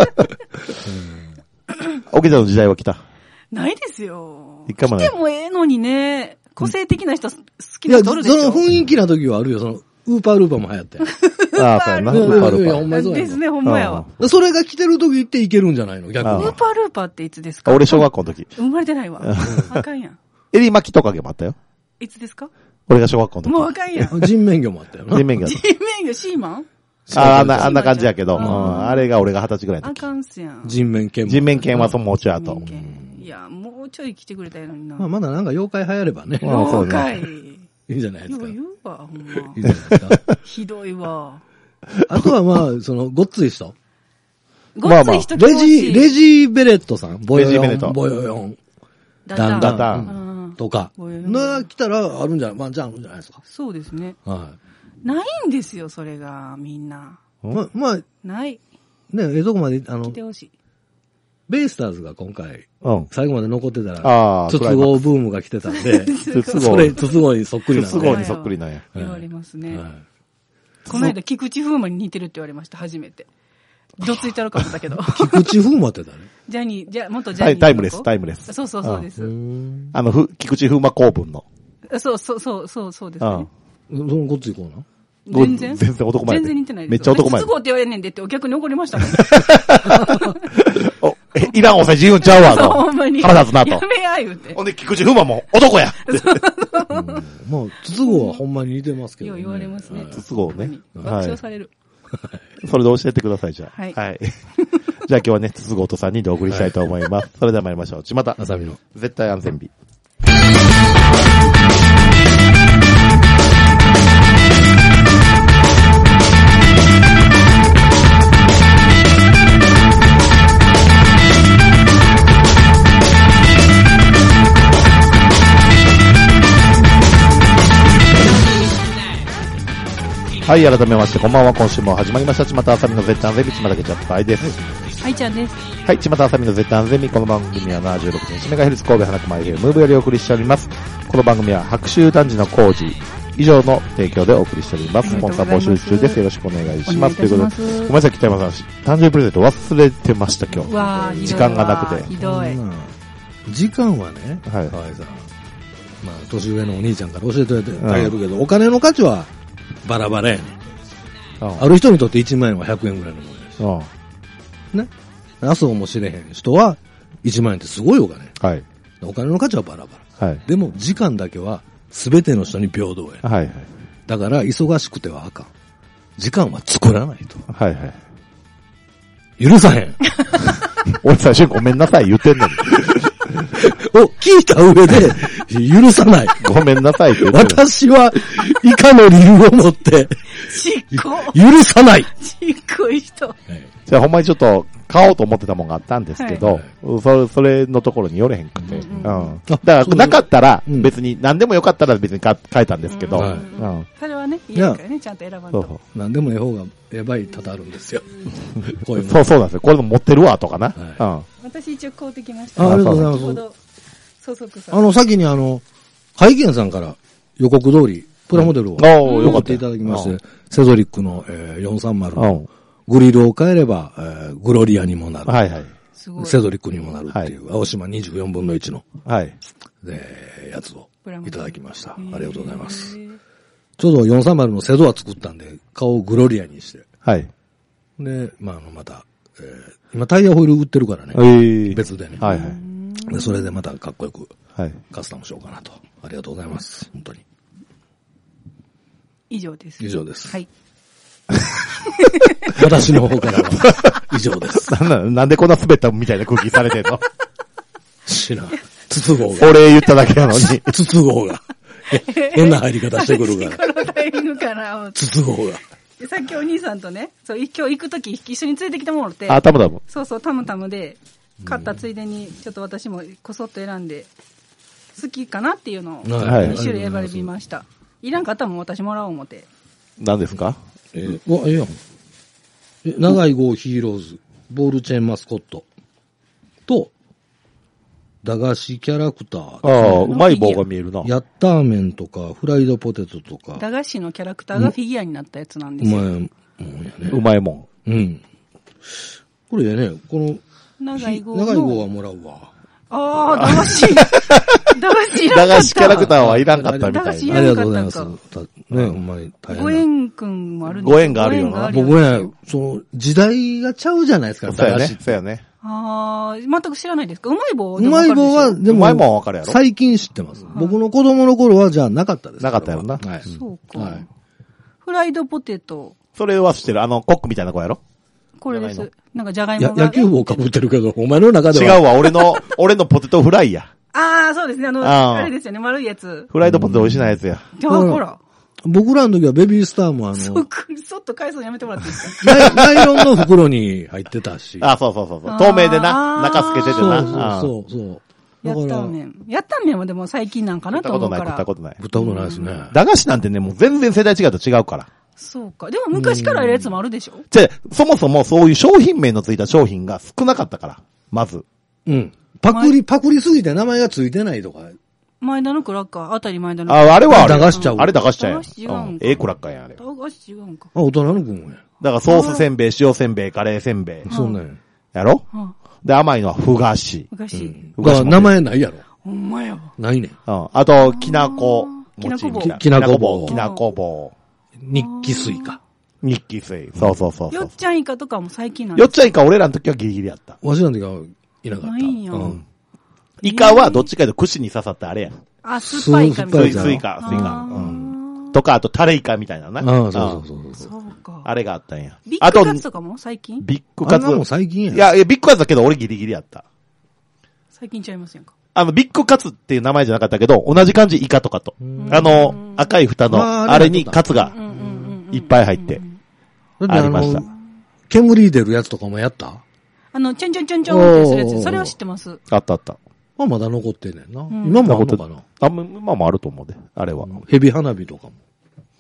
オケちゃんの時代は来た？ ないですよ。 一回もない。 来てもええのにね、個性的な人好きな人おるでしょ。 その雰囲気な時はあるよ。ウーパールーパーも流行って。 ああ、そうやな。ウーパールーパー。 ほんまそうやですね、ほんまやわ。 それが来てる時っていけるんじゃないの？逆に。 ウーパールーパーっていつですか？ 俺小学校の時。 生まれてないわ。あかんやん。 エリマキトカゲもあったよ。 いつですか？ 俺が小学校の時。 もうあかんやん。 人面魚もあったよな。 人面魚。 シーマン？ あんな感じやけど、あれが俺が20歳ぐらいの時。 あかんすやん。 人面犬はもうちょい後。 いや、もうちょい来てくれたのにな。 まだなんか妖怪流行ればね。 妖怪。 いいんじゃないですか。 よう言うわ、ほんま。 いいんじゃないですか。 ひどいわ。 あとはごっつい人。 ごっつい人レジベレットさん。ボヨヨン。ダンダン。とか。来たらあるんじゃない？じゃああるんじゃないですか。 そうですね。 はい。 ないんですよ、それが、みんな。ない。 ね、とこまで、 来てほしい。 ベイスターズが今回、最後まで残ってたら、筒香ブームが来てたんで、筒香にそっくりなんで。 筒香にそっくりなんや。 言われますね。この間、菊池風磨に似てるって言われました、初めて。どついたるかもだけど。 菊池風磨って誰？ 元ジャニー。 タイムレス。 そうです。 菊池風磨公文の。 そうですね。 そのごっつい子な？ 全然男前。 全然似てないです。 めっちゃ男前。 筒香って言われんねんでってお客に怒りましたもん。 いらんお世辞言うんちゃうわ、と。 ほんまに。 腹立つなと。 やめや、言うて。 ほんで、菊池風磨も男や。 もう、筒香はほんまに似てますけど。 よう言われますね。 筒香ね。 爆笑される。 それで教えてください、じゃあ。 はい。 じゃあ今日はね、筒香と3人でお送りしたいと思います。それでは参りましょう。ちまた。 あさみの。 絶対安全日。 はい、改めまして、こんばんは。今週も始まりました。ちまたあさみの絶対ゼミ、ちまたけちゃったいです。 はい、ちゃんです。 はい、ちまたあさみの絶対ゼミ、この番組は 76.1MHz 神戸花熊 FM ムーブよりお送りしております。この番組は白州男児の工事以上の提供でお送りしております。スポンサー募集中です。よろしくお願いします。ということで、ごめんなさい、北山さん、誕生日プレゼント忘れてました、今日。 わ時間がなくて。 ひどい。 時間はね、はい。まあ、年上のお兄ちゃんから教えてあげるけど、お金の価値はバラバラやね。ある人にとって1万円は100円ぐらいのものです。ね。あそうもしれへん人は1万円ってすごいお金。はい。お金の価値はバラバラ。はい。でも時間だけは全ての人に平等や。はいはい。だから忙しくてはあかん。時間は作らないと。はいはい。許さへん。 俺最初にごめんなさい言ってんのに。 を聞いた上で、許さない。 ごめんなさいって言ってる。 私は、以下の理由を持って、許さない。 ちっこい人。 じゃあほんまにちょっと、買おうと思ってたもんがあったんですけど、それのところに寄れへんくて。だから、なかったら、別に、何でもよかったら別に買えたんですけど。 それはね、いいからね、ちゃんと選ばんと。 何でもええ方が、やばい多々あるんですよ。 そうなんですよ。これも持ってるわ、とかな。 私一応買うてきました。 ありがとうございます。先に会見さんから予告通り、プラモデルを送っていただきまして、セゾリックの430のグリルを変えればグロリアにもなる。はいはい。セゾリックにもなるっていう、青島24分の1の、はい。やつをいただきました。ありがとうございます。ちょうど430のセゾは作ったんで、顔をグロリアにして。はい。で、また、今タイヤホイール売ってるからね。別でね。はいはい。で、それでまたかっこよく、カスタムしようかなと。ありがとうございます。本当に。 以上です。 以上です。 はい。 私の方からは以上です。 なんでこんな滑ったみたいな空気されてんの？ 知らん。筒号が。 俺言っただけなのに。 筒号が。変な入り方してくるから。 このタイミングかな。 筒号が。 さっきお兄さんとね、今日行くとき一緒に連れてきてもらって。 タムタム。 そう、タムタムで、買ったついでに、ちょっと私もこそっと選んで、好きかなっていうのを、2種類選ばれました。いらんかったらも私もらおう思って。 何ですか？ ええやん。長い号ヒーローズ、ボールチェーンマスコットと、駄菓子キャラクター。 うまい棒が見えるな。 ヤッター麺とか、フライドポテトとか。 駄菓子のキャラクターがフィギュアになったやつなんですよ。 うまいもん。 うん。これね、この、長い号はもらうわ。 ああ、駄菓子。 駄菓子キャラクターはいらんかったみたいな。 ありがとうございます。ね、お前大変。 ご縁くんもあるんですよ。ご縁があるよな。 僕ね、時代がちゃうじゃないですか、 そうやね。そうやね。 ああ、全く知らないですか？うまい棒うまい棒は、でも、 うまい棒はわかるやろ。 最近知ってます。僕の子供の頃はじゃあなかったです。 なかったやろな。 はい。そうか。フライドポテト。 それは知ってる。コックみたいな子やろ？ これです。なんかじゃがいもが。 野球帽被ってるけど、お前の中では。違うわ、俺のポテトフライや。 ああ、そうですね。あれですよね、丸いやつ。 フライドポテト美味しないやつや。 ほら。 僕らの時はベビースターもそっと返すのやめてもらっていいですか？ ナイロンの袋に入ってたし。 そう。透明でな、中透けててな。 そう。 やったー麺はでも最近なんかなと思うから。 食ったことない。 食ったことないですね。 駄菓子なんてね、もう全然世代違うと違うから。 そうか。でも昔からあるやつもあるでしょ？ そもそもそういう商品名のついた商品が少なかったから、まず。 うん。パクリすぎて名前がついてないとか。 前田のクラッカー、あたり前田のクラッカー。 あれは駄菓子ちゃう。 あれ駄菓子ちゃうやん。 駄菓子違うんか。 クラッカーやん、あれ。 駄菓子違うんか。 大人の分もや。 だからソースせんべい、塩せんべい、カレーせんべい。 そうね。 やろ？で、甘いのはふ菓子。 ふ菓子。 だから名前ないやろ。 ほんまや。 ないねん。 あと、きなこ餅。 きなこ棒。 きなこ棒。 日記スイカ。 日記水。そう。 よっちゃんイカとかも最近なんよっちゃんイカ俺らの時はギリギリやった。 わしらの時はいなかった。 ないんや。 イカはどっちかというと串に刺さったあれや。 酸っぱいイカみたいな。 スイカ。とか、あとタレイカみたいなな。 そうか。 あれがあったんや。 ビッグカツとかも最近？ ビッグカツ。 もう最近や。 いや、ビッグカツだけど俺ギリギリやった。 最近ちゃいますやんか。 ビッグカツっていう名前じゃなかったけど、同じ感じイカとかと。赤い蓋の、あれにカツがいっぱい入って。ありました。 煙出るやつとかもやった？ ちょんちょんちょんちょんってするやつ。それは知ってます。 あった。 まだ残ってんねんな。今もあるのかな？ 今もあると思うで、あれは。 蛇花火とかも。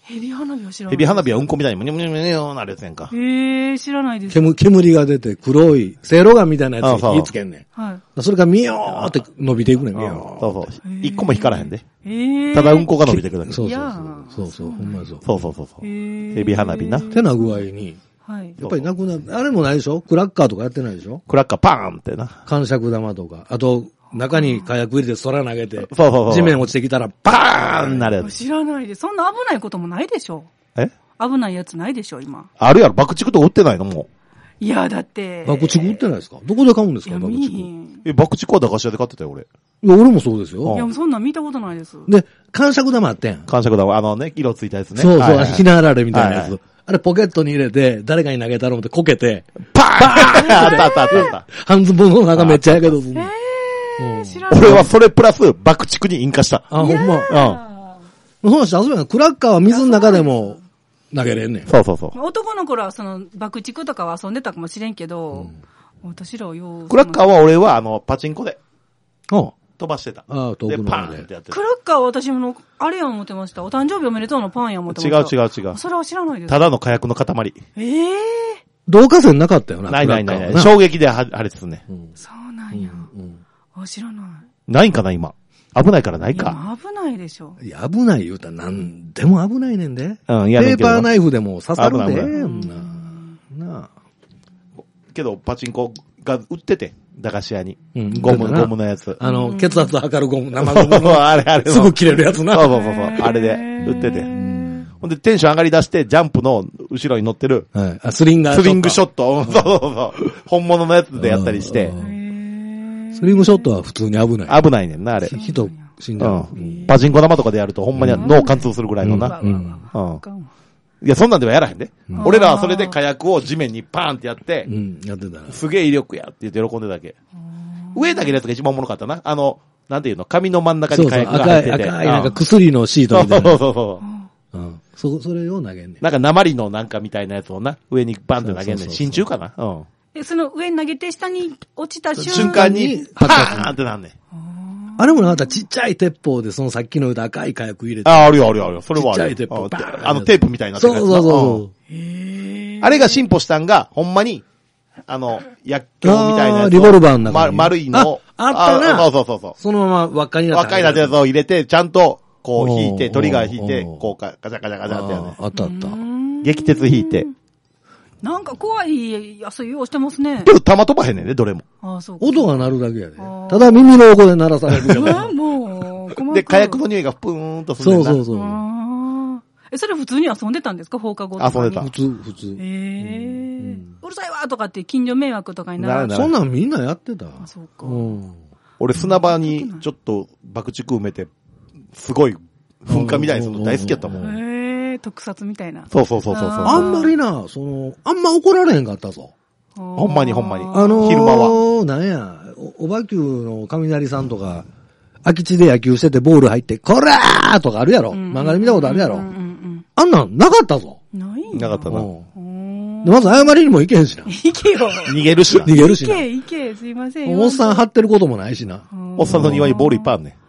ヘビ花火は知らない。 ヘビ花火はうんこみたいにむにゅむにゅむにゅなるやつやんか。 知らないです。 煙が出て黒い、せいろがんみたいなやつに火つけんねん。はい。それがミヨーって伸びていくねん、ミヨー。 そうそう。一個も光らへんで。ただうんこが伸びてくるだけ。 そうそう、ほんまそう。 そう。ヘビ花火な。 てな具合に。はい。やっぱりなくなる。あれもないでしょ？クラッカーとかやってないでしょ？ クラッカーパーンってな。 感触玉とか。あと、中に火薬入れて空投げて。 そう。 地面落ちてきたらパーンなるやつ。 知らないで。そんな危ないこともないでしょ？危ないやつないでしょ、今。 あるやろ、爆竹とか売ってないのもう。いや、だって。 爆竹売ってないですか？どこで買うんですか、爆竹。 爆竹は駄菓子屋で買ってたよ、俺。 いや、俺もそうですよ。 いや、そんなん見たことないです。 で、感触玉あってん。 感触玉、色ついたやつね。 そう、ひなあられみたいなやつ。あれポケットに入れて、誰かに投げたろうってこけて、 パーンあった。 半ズボンの中めっちゃやけどする。 知らない。 俺はそれプラス爆竹に引火した。 あ、ほんま。そうして遊べない。クラッカーは水の中でも投げれんねん。 そう。 男の頃は爆竹とかは遊んでたかもしれんけど、私らはクラッカーは俺はパチンコで。飛ばしてた。 遠くので、パーンってやってた。 クラッカーは私も、あれや思ってました。お誕生日おめでとうのパンや思ってました。 違う。 それは知らないです。 ただの火薬の塊。 導火線なかったよな。 ない。衝撃で破裂すんね。 そうなんや。知らない。 ないんかな、今。危ないからないか。 危ないでしょ。 いや、危ない言うたらなんでも危ないねんで。ペペーパーナイフでも刺さるで。 なあ。けど、パチンコが売ってて。駄菓子屋に。ゴムのやつ。 血圧測るゴム、生ゴム。 あれ。 すぐ切れるやつな。 そう。あれで売ってて。ほんで、テンション上がり出して、ジャンプの後ろに乗ってる。 スリングショット。そう。本物のやつでやったりして。 スリングショットは普通に危ない。 危ないねんな、あれ。 人死んじゃう。 パチンコ玉とかでやると、ほんまに脳貫通するぐらいのな。いや、そんなんではやらへんで。俺らはそれで火薬を地面にパーンってやって、 やってた。 すげえ威力やって言って喜んでただけ。上だけのやつが一番おもろかったな。なんていうの、紙の真ん中に火薬が入ってて。 赤い、なんか薬のシートみたいな。 そう。 それを投げんねん。 なんか鉛のなんかみたいなやつをな、上にバンって投げんねん。真鍮かな。 その上に投げて下に落ちた瞬間に、パーンってなんねん。 あれもなかったちっちゃい鉄砲でそのさっきの言うた赤い火薬入れて。 あるよ。それはある。 ちっちゃい鉄砲。 テープみたいな。 そう。 あれが進歩したんが、ほんまに、薬莢みたいなやつ。 リボルバーの中に。 丸いのを。 あったな。 そう。 そのまま輪っかになった。 輪っかになったやつを入れて、ちゃんと、こう引いて、トリガー引いて、こうガチャってやね。 あった。 激鉄引いて。 なんか怖い遊びをしてますね。 けど弾飛ばへんねんね、どれも。 音が鳴るだけやで。ただ耳の横で鳴らされるけど。 もう、 で、火薬の匂いがプーンとするんだ。 そう。 それ普通に遊んでたんですか放課後とか。 遊んでた。 普通。 うるさいわとかって近所迷惑とかになる。 そんなんみんなやってた。 そうか。 俺砂場にちょっと爆竹埋めて、すごい噴火みたいにするの大好きやったもん。 特撮みたいな。 そう。 あんまりな、あんま怒られへんかったぞ。 ほんまに。昼間は。なんや、おばきゅうの雷さんとか、空き地で野球しててボール入って、こらーとかあるやろ。漫画で見たことあるやろ。あんなんなかったぞ。 なかったな。 まず謝りにも行けへんしな。 行けよ。 逃げるしな。 行け、すいません。 おっさん張ってることもないしな。 おっさんの庭にボールいっぱいあんね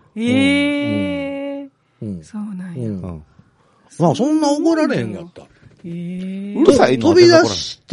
ん。そうなんや。 まあそんな怒られへんかった。 うるさいの飛び出して、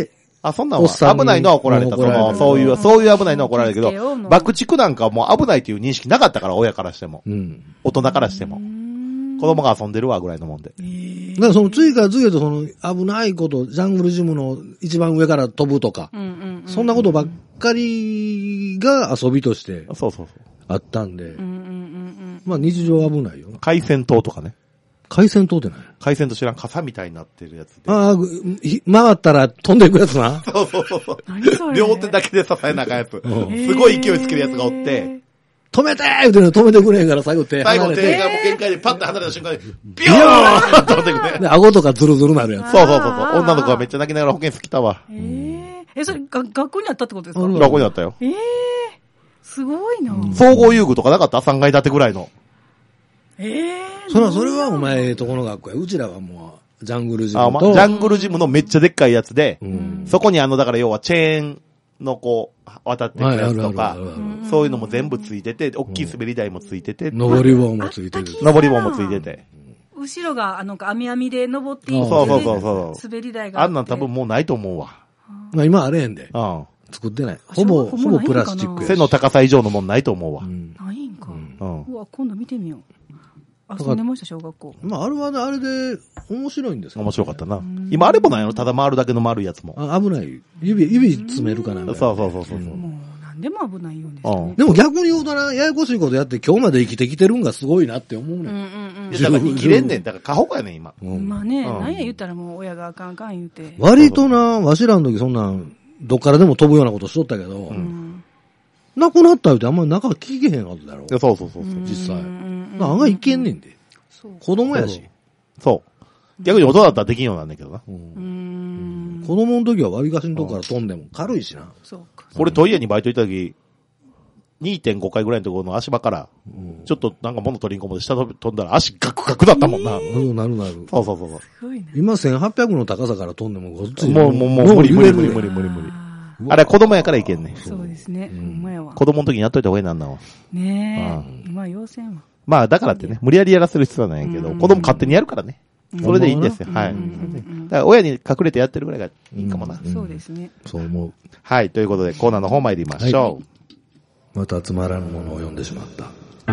そんなんは危ないのは怒られた。そういう危ないのは怒られるけど、爆竹なんかもう危ないという認識なかったから、親からしても。大人からしても。子供が遊んでるわぐらいのもんで。 だからその次から次へと危ないこと、ジャングルジムの一番上から飛ぶとか、そんなことばっかりが遊びとしてあったんで、まあ日常危ないよ。 海鮮島とかね。 海鮮島ってない？ 海鮮と知らん傘みたいになってるやつで。 回ったら飛んでいくやつな。 そう。両手だけで支えなあかんやつ。すごい勢いつけるやつがおって、 止めてー言うてるの止めてくれへんから最後手離れて。 最後手がもう限界でパッと離れた瞬間に、ビヨーンと飛んでくね。 で、顎とかズルズルなるやつ。 そう。女の子がめっちゃ泣きながら保健室来たわ。 それ学校にあったってことですか？ 学校にあったよ。 すごいな。 総合遊具とかなかった ?3 階建てぐらいの。 それはお前とこの学校や。うちらはもう、ジャングルジムと。 ジャングルジムのめっちゃでっかいやつで、そこにだから要はチェーンのこう、渡ってくるやつとか、そういうのも全部ついてて、大きい滑り台もついてて。 登り棒もついてて。 登り棒もついてて。 後ろが、網網で登っていく、 そう。 滑り台があって。 あんなん多分もうないと思うわ。 今あれへんで。作ってない。ほぼプラスチック。 背の高さ以上のもんないと思うわ。 ないんか。うわ、今度見てみよう。遊んでました、小学校。 あれはね、あれで面白いんですか？ 面白かったな。今あれもないの？ただ回るだけの丸いやつも。 危ない。指詰めるかな。 そう。 もう何でも危ないようですね。 でも逆に言うとな、ややこしいことやって今日まで生きてきてるんがすごいなって思うねん。 だから生きれんねん。だから過保護やねん、今。 まあね、何や言ったらもう親があかん言うて。 割とな、わしらの時そんなん、どっからでも飛ぶようなことしとったけど、亡くなった言うてあんまり中聞けへんはずだろ。 そう。 実際。案外いけんねんで。子供やし。 そう。逆に大人だったらできんようなんだけどな。 子供の時は割り箸のとこから飛んでも軽いしな。 俺、トイレにバイト行った時、2.5 回ぐらいのところの足場から、ちょっとなんか物取りに込むで下飛んだら足ガクガクだったもんな。 なる。 そう。 今1800の高さから飛んでもごっつい。 もう無理。あれ子供やからいけんね。 そうですね。 子供の時にやっといた方がいいなんだわ。 ねえ。今要請は。 まあだからってね、無理やりやらせる必要はないんやけど、子供勝手にやるからね。それでいいんですよ。はい。だから親に隠れてやってるぐらいがいいかもな。 そうですね。 そう思う。 はい。ということでコーナーの方参りましょう。 またつまらぬものを読んでしまった。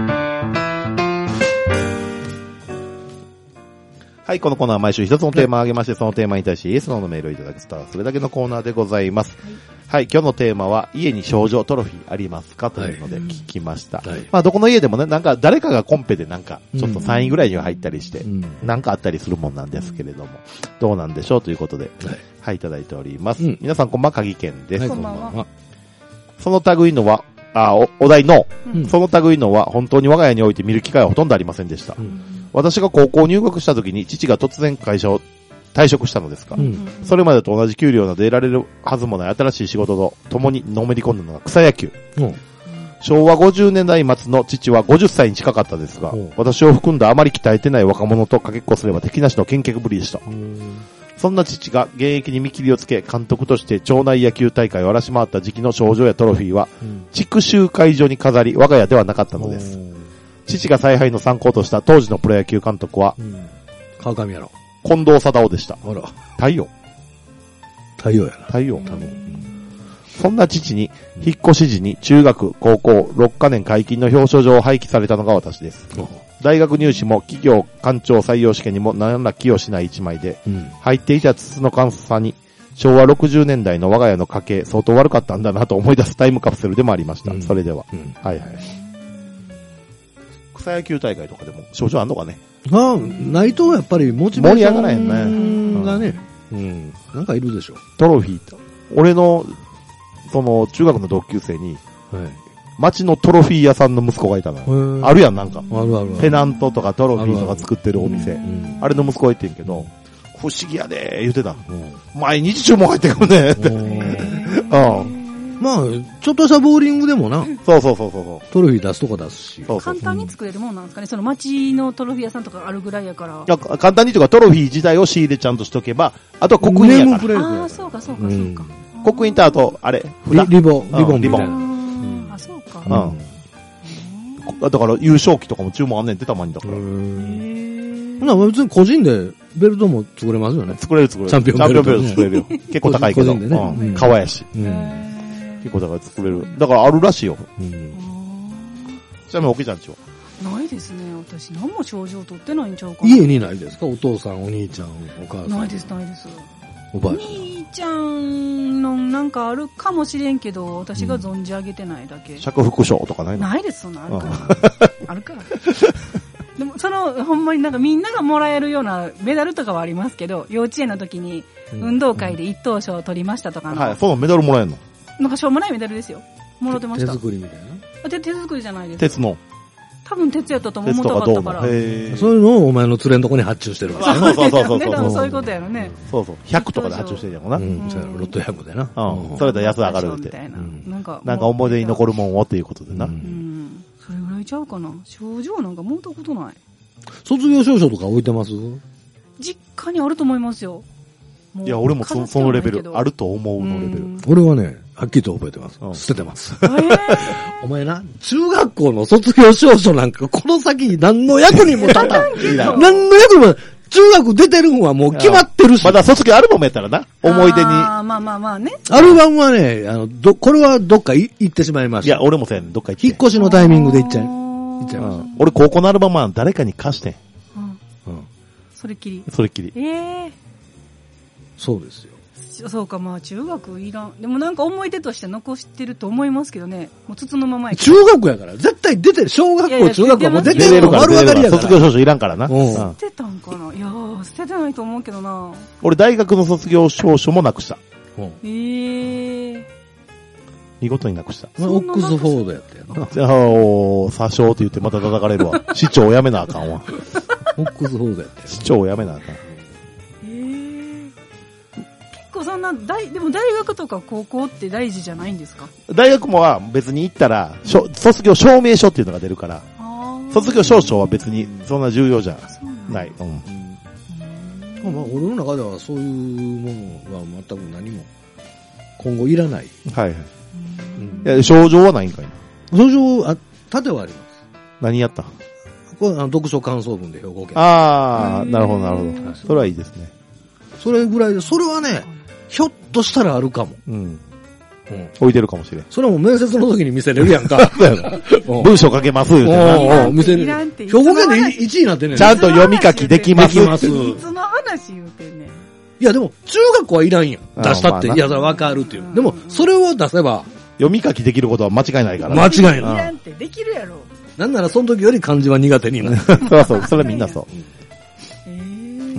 はい、このコーナーは毎週一つのテーマを挙げまして、そのテーマに対してイエス・ノーのメールをいただくスター、それだけのコーナーでございます。はい、今日のテーマは、家に賞状トロフィーありますかというので聞きました。まあ、どこの家でもね、なんか誰かがコンペでなんか、ちょっと3位ぐらいには入ったりして、なんかあったりするもんなんですけれども、どうなんでしょうということで、はい、いただいております。皆さんこんばんは、鍵健です。 こんばんは。 その類のは、お題の、その類のは本当に我が家において見る機会はほとんどありませんでした。私が高校入学した時に父が突然会社を退職したのですが、それまでと同じ給料など得られるはずもない新しい仕事と共にのめり込んだのが草野球。昭和50年代末の父は50歳に近かったですが、私を含んだあまり鍛えてない若者とかけっこすれば敵なしの見客ぶりでした。そんな父が現役に見切りをつけ、監督として町内野球大会を荒らし回った時期の賞状やトロフィーは、地区集会所に飾り、我が家ではなかったのです。父が采配の参考とした当時のプロ野球監督は、 川上やろ。 近藤貞夫でした。 あら。 太陽やな。 太陽。そんな父に、引っ越し時に中学、高校、6カ年解禁の表彰状を廃棄されたのが私です。大学入試も企業官庁採用試験にも何ら寄与しない一枚で、入っていた筒の監査に、昭和60年代の我が家の家計相当悪かったんだなと思い出すタイムカプセルでもありました。それでは。はいはい。草野球大会とかでも賞状あんのかね。 ないとやっぱりモチベーション盛り上がらへんね。がね。なんかいるでしょ。 トロフィーと。俺の、その、中学の同級生に、町のトロフィー屋さんの息子がいたの。あるやん、なんか。ペナントとかトロフィーとか作ってるお店。あれの息子がいてんけど、不思議やで言ってた。毎日注文入ってくるねって。まあ、 ちょっとしたボーリングでもな。 そう。トロフィー出すとこ出すし。 簡単に作れるもんなんですかね。その町のトロフィー屋さんとかあるぐらいやから。 いや、簡単にというかトロフィー自体を仕入れちゃんとしとけば、あとは刻印やから。 ああ、そうか。 刻印とあと、あれ、 リボンみたいな。 あ、そうか。 だから優勝旗とかも注文あんねんってたまにだから。 別に個人でベルトも作れますよね。 作れる。チャンピオンベルト作れるよ。結構高いけど。革やし。結構だから作れる。だからあるらしいよ。ちなみにおけちゃんちはないですね。私何も賞状取ってないんちゃうかな。 家にないですか？お父さん、お兄ちゃん、お母さん。 ないです。 おばあちゃん。 お兄ちゃんのなんかあるかもしれんけど、私が存じ上げてないだけ。 釈福賞とかないの？ ないです、そんなあるから。あるから。でも、ほんまになんかみんながもらえるようなメダルとかはありますけど、幼稚園の時に運動会で一等賞を取りましたとかの。 はい、そのメダルもらえるの？ なんかしょうもないメダルですよ。もらってました。 手作りみたいな？ 手作りじゃないです。 鉄の。 多分鉄やったと思うたかったから。 そういうのをお前の連れのとこに発注してるわけね。そう。 そういうことやろね。 そう。100とかで発注してるやんかな。 ロット100でな。 それで安上がるって。なんか思い出に残るもんをっていうことでな。 それぐらいちゃうかな。賞状なんかもうたことない。 卒業証書とか置いてます？ 実家にあると思いますよ。 いや、俺もそのレベル、あると思うのレベル。 俺はね、 はっきりと覚えてます。捨ててます。お前な、中学校の卒業証書なんかこの先何の役にも立たん。何の役にも、中学出てるんはもう決まってるし。 まだ卒業アルバムやったらな、思い出に。 まあね。 アルバムはね、これはどっか行ってしまいました。 いや、俺もせん、どっか行って。 引っ越しのタイミングで行っちゃいます。 俺高校のアルバムは誰かに貸してん。 それっきり。 それっきり。 そうですよ。 そうか、まあ中学いらん。でもなんか思い出として残してると思いますけどね。もう筒のままやから。 中学やから。絶対出てる。小学校、中学校も出てるから。丸分かりやから。 卒業証書いらんからな。 捨てたんかな。いやー、捨ててないと思うけどな。 俺大学の卒業証書もなくした。見事になくした。 オックスフォードやったよな。 じゃあ、詐称って言ってまた叩かれるわ。市長を辞めなあかんわ。 オックスフォードやったよ。 市長を辞めなあかん。 結構そんな、でも大学とか高校って大事じゃないんですか？ 大学もは別に行ったら、卒業証明書っていうのが出るから、卒業証書は別にそんな重要じゃない。 まあ、俺の中ではそういうものは全く何も今後いらない。 はいはい。いや、症状はないんかいな。 症状、盾はあります。 何やった？ これ読書感想文で兵庫県。 ああ、なるほどなるほど。それはいいですね。それぐらいで、それはね、ひょっとしたらあるかも。 置いてるかもしれん。 それも面接の時に見せれるやんか。 文章書けますよね。 見せれる。兵庫県で1位になってね。 ちゃんと読み書きできます。 いつの話言うてね。 いやでも、中学校はいらんやん。出したって。いや、それわかるっていう。でも、それを出せば。 読み書きできることは間違いないから。 間違いない。いらんってできるやろ。 なんならその時より漢字は苦手になる。 そう。それみんなそう。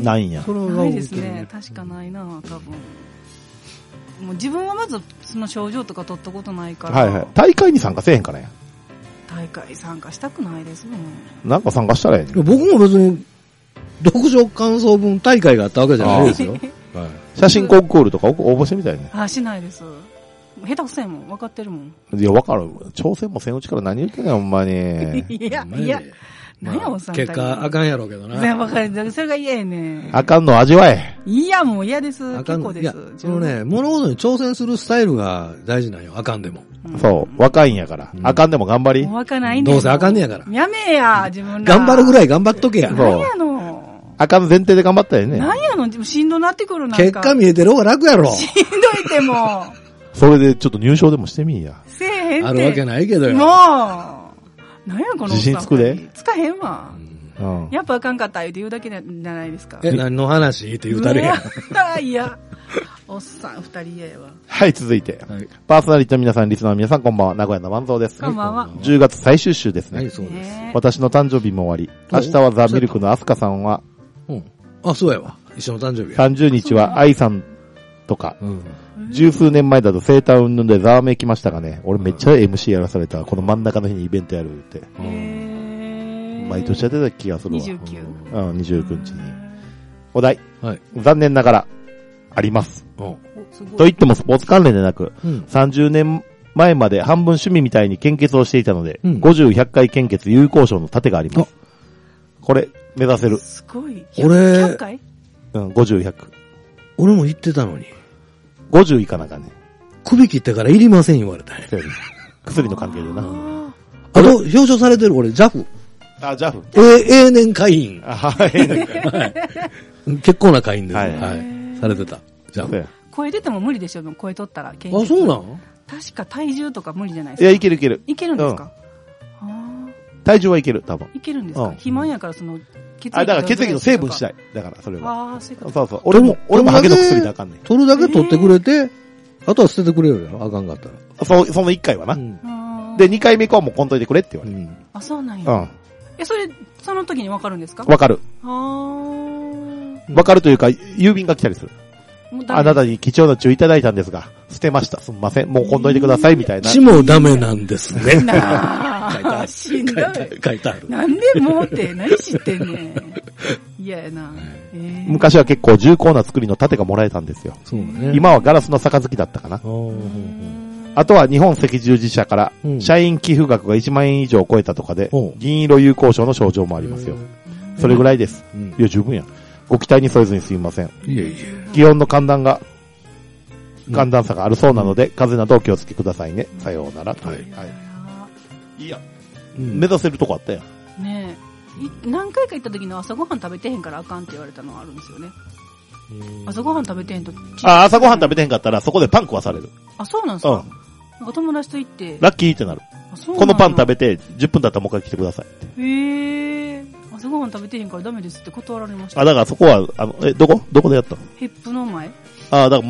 ないんや。 ないですね。確かないな、多分。もう自分はまずその症状とか取ったことないから。 はいはい。大会に参加せえへんからや。 大会参加したくないですもん。 なんか参加したらええねん。 僕も別に、読書感想文大会があったわけじゃないですよ。 写真コンクールとか応募してみたいね。 しないです。下手くそやもん。分かってるもん。 いや、分かる。挑戦もせんうちから何言ってんのほんまに。 いや。何やおっさん。 結果あかんやろうけどな。 分かる。それが嫌やね。 あかんの味わえ。 いや、もう嫌です。結構です。 そのね、物事に挑戦するスタイルが大事なんよ。あかんでも。 そう。若いんやから。あかんでも頑張り。 若ないね。 どうせあかんねやから。 やめや、自分ら。 頑張るぐらい頑張っとけや。 何やの。 あかん前提で頑張ったよね。 何やの、しんどなってくるなんか。 結果見えてる方が楽やろ。 しんどいても。 それでちょっと入賞でもしてみんや。 せえへんって。 あるわけないけどよ。 もう。何やこのおっさん。 自信つくで。 つかへんわ。やっぱあかんかった言うだけじゃないですか。 何の話って言うたれやん。 いや。おっさん二人嫌やわ。 はい、続いて。パーソナリティの皆さん、リスナーの皆さん、こんばんは。名古屋の万蔵です。 こんばんは。 10月最終週ですね。 はい、そうです。 私の誕生日も終わり、明日はザ・ミルクのアスカさんは、 そうやわ。一緒の誕生日。 30日は愛さんとか、十数年前だと生誕云々でざわめきましたがね、俺めっちゃ MC やらされた。この真ん中の日にイベントやるって。毎年やってた気がするわ。29日に。お題。残念ながら、あります。と言ってもスポーツ関連でなく、30年前まで半分趣味みたいに献血をしていたので、50、100回献血有効賞の盾があります。これ、目指せる。 すごい。 俺、 100回 50、100。 俺も言ってたのに。 50いかなかね。 首切ってからいりません言われたね。 薬の関係でな。 あと、表彰されてる俺、JAF。 JAF。 永年会員。 はい。 結構な会員です。はい。されてた。JAF。 声出ても無理でしょ、声取ったら。 そうなの？ 確か体重とか無理じゃないですか。 いや、いけるいける。 いけるんですか？ 体重はいける、多分。 いけるんですか？肥満やからその、 血液。だから血液の成分次第。だから、それは。 そういうこと。 そうそう。俺もハゲの薬であかんねん。 取るだけ取ってくれて、あとは捨ててくれるやろ、あかんかったら。 その1回はな。で、2回目以降はもうこんといてくれって言われる。 そうなんや。それ、その時にわかるんですか？ わかる。わかるというか、郵便が来たりする。あなたに貴重な注意いただいたんですが、捨てました。すみません。もうほんどいてください、みたいな。 血もダメなんですね。 しんどい。 書いてある。 なんでもうって、何知ってんねん。嫌やな。 昔は結構重厚な作りの盾がもらえたんですよ。 そうね。 今はガラスの杯だったかな。あとは日本赤十字社から、社員寄付額が1万円以上超えたとかで、銀色有効賞の賞状もありますよ。それぐらいです。いや、十分や。ご期待に添えずにすみません。 いえいえ。 気温の寒暖が寒暖差があるそうなので、風邪などお気をつけくださいね。さようなら。はい。いいや。目指せるとこあったやん。 ねえ。何回か行った時の朝ごはん食べてへんからあかんって言われたのはあるんですよね。朝ごはん食べてへんと。 朝ごはん食べてへんかったらそこでパン食わされる。 あ、そうなんですか？なんか友達と行って。 ラッキーってなる。このパン食べて10分経ったらもう一回来てください。 へえ。朝ごはん食べてへんからダメですって断られました。 だからそこは、どこでやったの？ ヘップの前？ だから、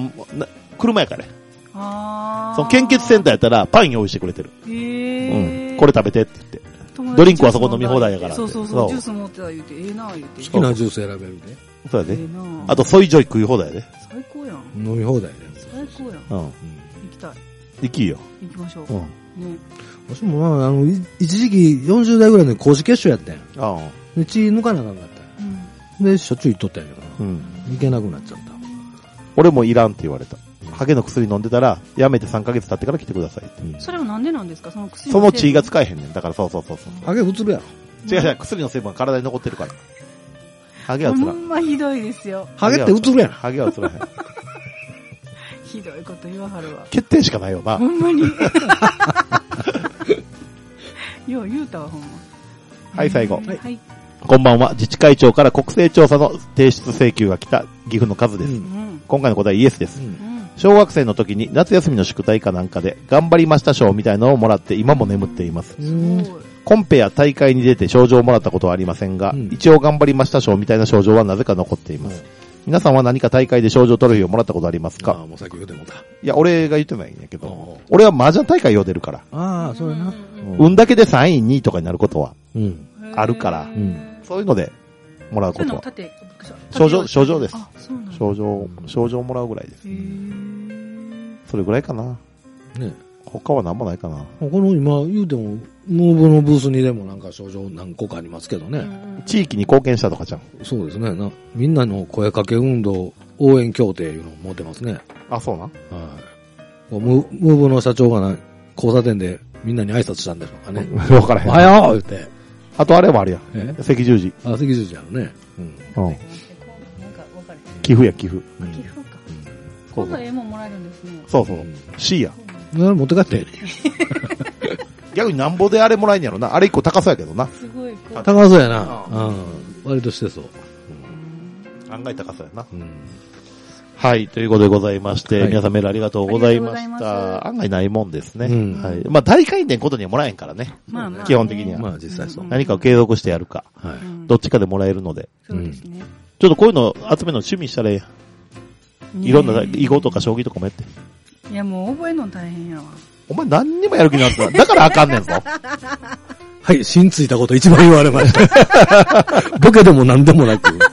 車やから。その献血センターやったらパン用意してくれてる。 へえ。 これ食べてって言って。ドリンクはそこ飲み放題やから。 そう。ジュース持ってた言うて、な言うて。 好きなジュース選べるね。 そうやで。あと、ソイジョイ食い放題やで。 最高やん。 飲み放題ね。 最高やん。行きたい。 行きよ。 行きましょう。ね。 私も一時期40代ぐらいの高脂血症やったんや。で、血抜かなあかんかったんや。で、しょっちゅう行っとったんやけど。行けなくなっちゃった。 俺もいらんって言われた。ハゲの薬飲んでたら、やめて3ヶ月経ってから来てくださいって。 それはなんでなんですか？その薬。 その血が使えへんねん。だからそう。 ハゲうつるやろ。 違う、薬の成分は体に残ってるから。ハゲはうつらん。 ほんまひどいですよ。 ハゲってうつるやん。 ハゲはうつらへん。 ひどいこと言わはるわ。 欠点しかないよな。 ほんまに。よう言うたわ、ほんま。 はい、最後。 はい。 こんばんは。自治会長から国勢調査の提出請求が来た岐阜の数です。今回の答えイエスです。小学生の時に夏休みの宿題かなんかで頑張りました賞みたいなのをもらって今も眠っています。コンペや大会に出て賞状をもらったことはありませんが、一応頑張りました賞みたいな賞状はなぜか残っています。皆さんは何か大会で賞状トロフィーをもらったことありますか？ もう先言うてもた。 いや、俺が言ってないんやけど、俺は麻雀大会用出るから。 そうやな。 運だけで3位、2位とかになることはあるから、そういうのでもらうことは。賞状です。賞状もらうぐらいです。それぐらいかな。ね。他は何もないかな。 この今言うても、ムーブのブースにでもなんか賞状何個かありますけどね。 地域に貢献したとかじゃん。 そうですね。みんなの声かけ運動応援協定いうのを持ってますね。 そうな。 ムーブの社長が交差点でみんなに挨拶したんでしょうかね。 わからへん。 おはよう言って。 あとあれもあるやん。赤十字。 赤十字あるね。 寄付や寄付。 寄付か。今度絵ももらえるんですね。 そう。C や。 持って帰って。 逆になんぼであれもらえんやろな。あれ一個高そうやけどな。 すごい。 高そうやな。割としてそう。 案外高そうやな。はい。ということでございまして、皆さんメールありがとうございました。案外ないもんですね。はい。まあ、大会点ことにはもらえんからね。基本的には。 まあ、実際そう。 何かを継続してやるか。どっちかでもらえるので。 そうですね。 ちょっとこういうの集めるの趣味したらええやん。いろんな囲碁とか将棋とかもやって。 いや、もう覚えるの大変やわ。 お前何にもやる気になった。だからあかんねんぞ。 はい、芯ついたこと一番言われました。ボケでも何でもなく。はい。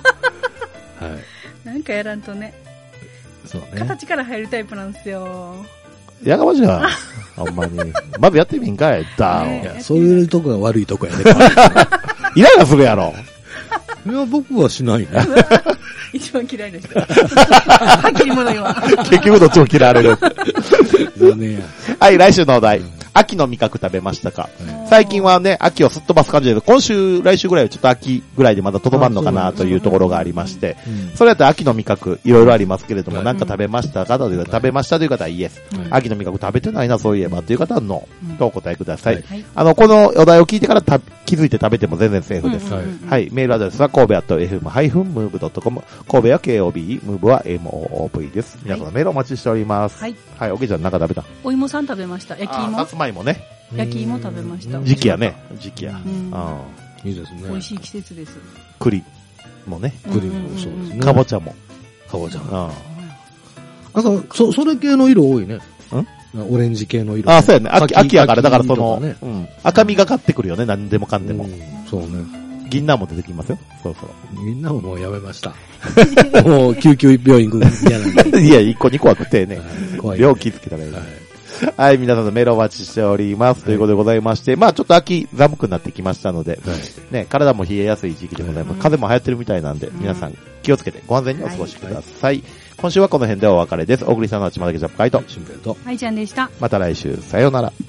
なんかやらんとね。 そうね。 形から入るタイプなんですよ。 やがましいわ。ほんまに。まずやってみんかい。 そういうとこが悪いとこやね。 イライラするやろ。 いや、僕はしないね。 一番嫌いな人。はっきり者言わ。 結局どっちも嫌われる。はい、来週のお題。秋の味覚食べましたか？最近はね、秋をすっ飛ばす感じで、今週、来週ぐらいはちょっと秋ぐらいでまだとどまるのかなというところがありまして、それだと秋の味覚、いろいろありますけれども、なんか食べましたかという方、食べましたという方はイエス。秋の味覚食べてないな、そういえばという方はノーとお答えください。このお題を聞いてから気づいて食べても全然セーフです。はい、メールアドレスは神戸@fm-move.com、神戸は KOB、ムーブは MOOV です。皆さんメールお待ちしております。はい、おけちゃんなんか食べた？ お芋さん食べました。焼き芋。 さつまいもね。 焼き芋食べました。 時期やね。時期や。 いいですね。 美味しい季節です。 栗もね。 栗もそうですね。 かぼちゃも。 かぼちゃ。なんか、それ系の色多いね。オレンジ系の色。 そうやね。秋やから、だからその、赤みがかってくるよね。何でもかんでも。 そうね。 銀杏も出てきますよ。そうそう。 銀杏もうやめました。もう救急病院行くんじゃない。 いや、1個2個は食ってね。量気付けたらいい。はい、皆さんのメールお待ちしております。ということでございまして、まあちょっと秋寒くなってきましたので、ね、体も冷えやすい時期でございます。風邪も流行ってるみたいなんで、皆さん気をつけてご安全にお過ごしください。今週はこの辺でお別れです。小栗さんのちまだけジャップカイト。 はい、ちゃんでした。 また来週、さようなら。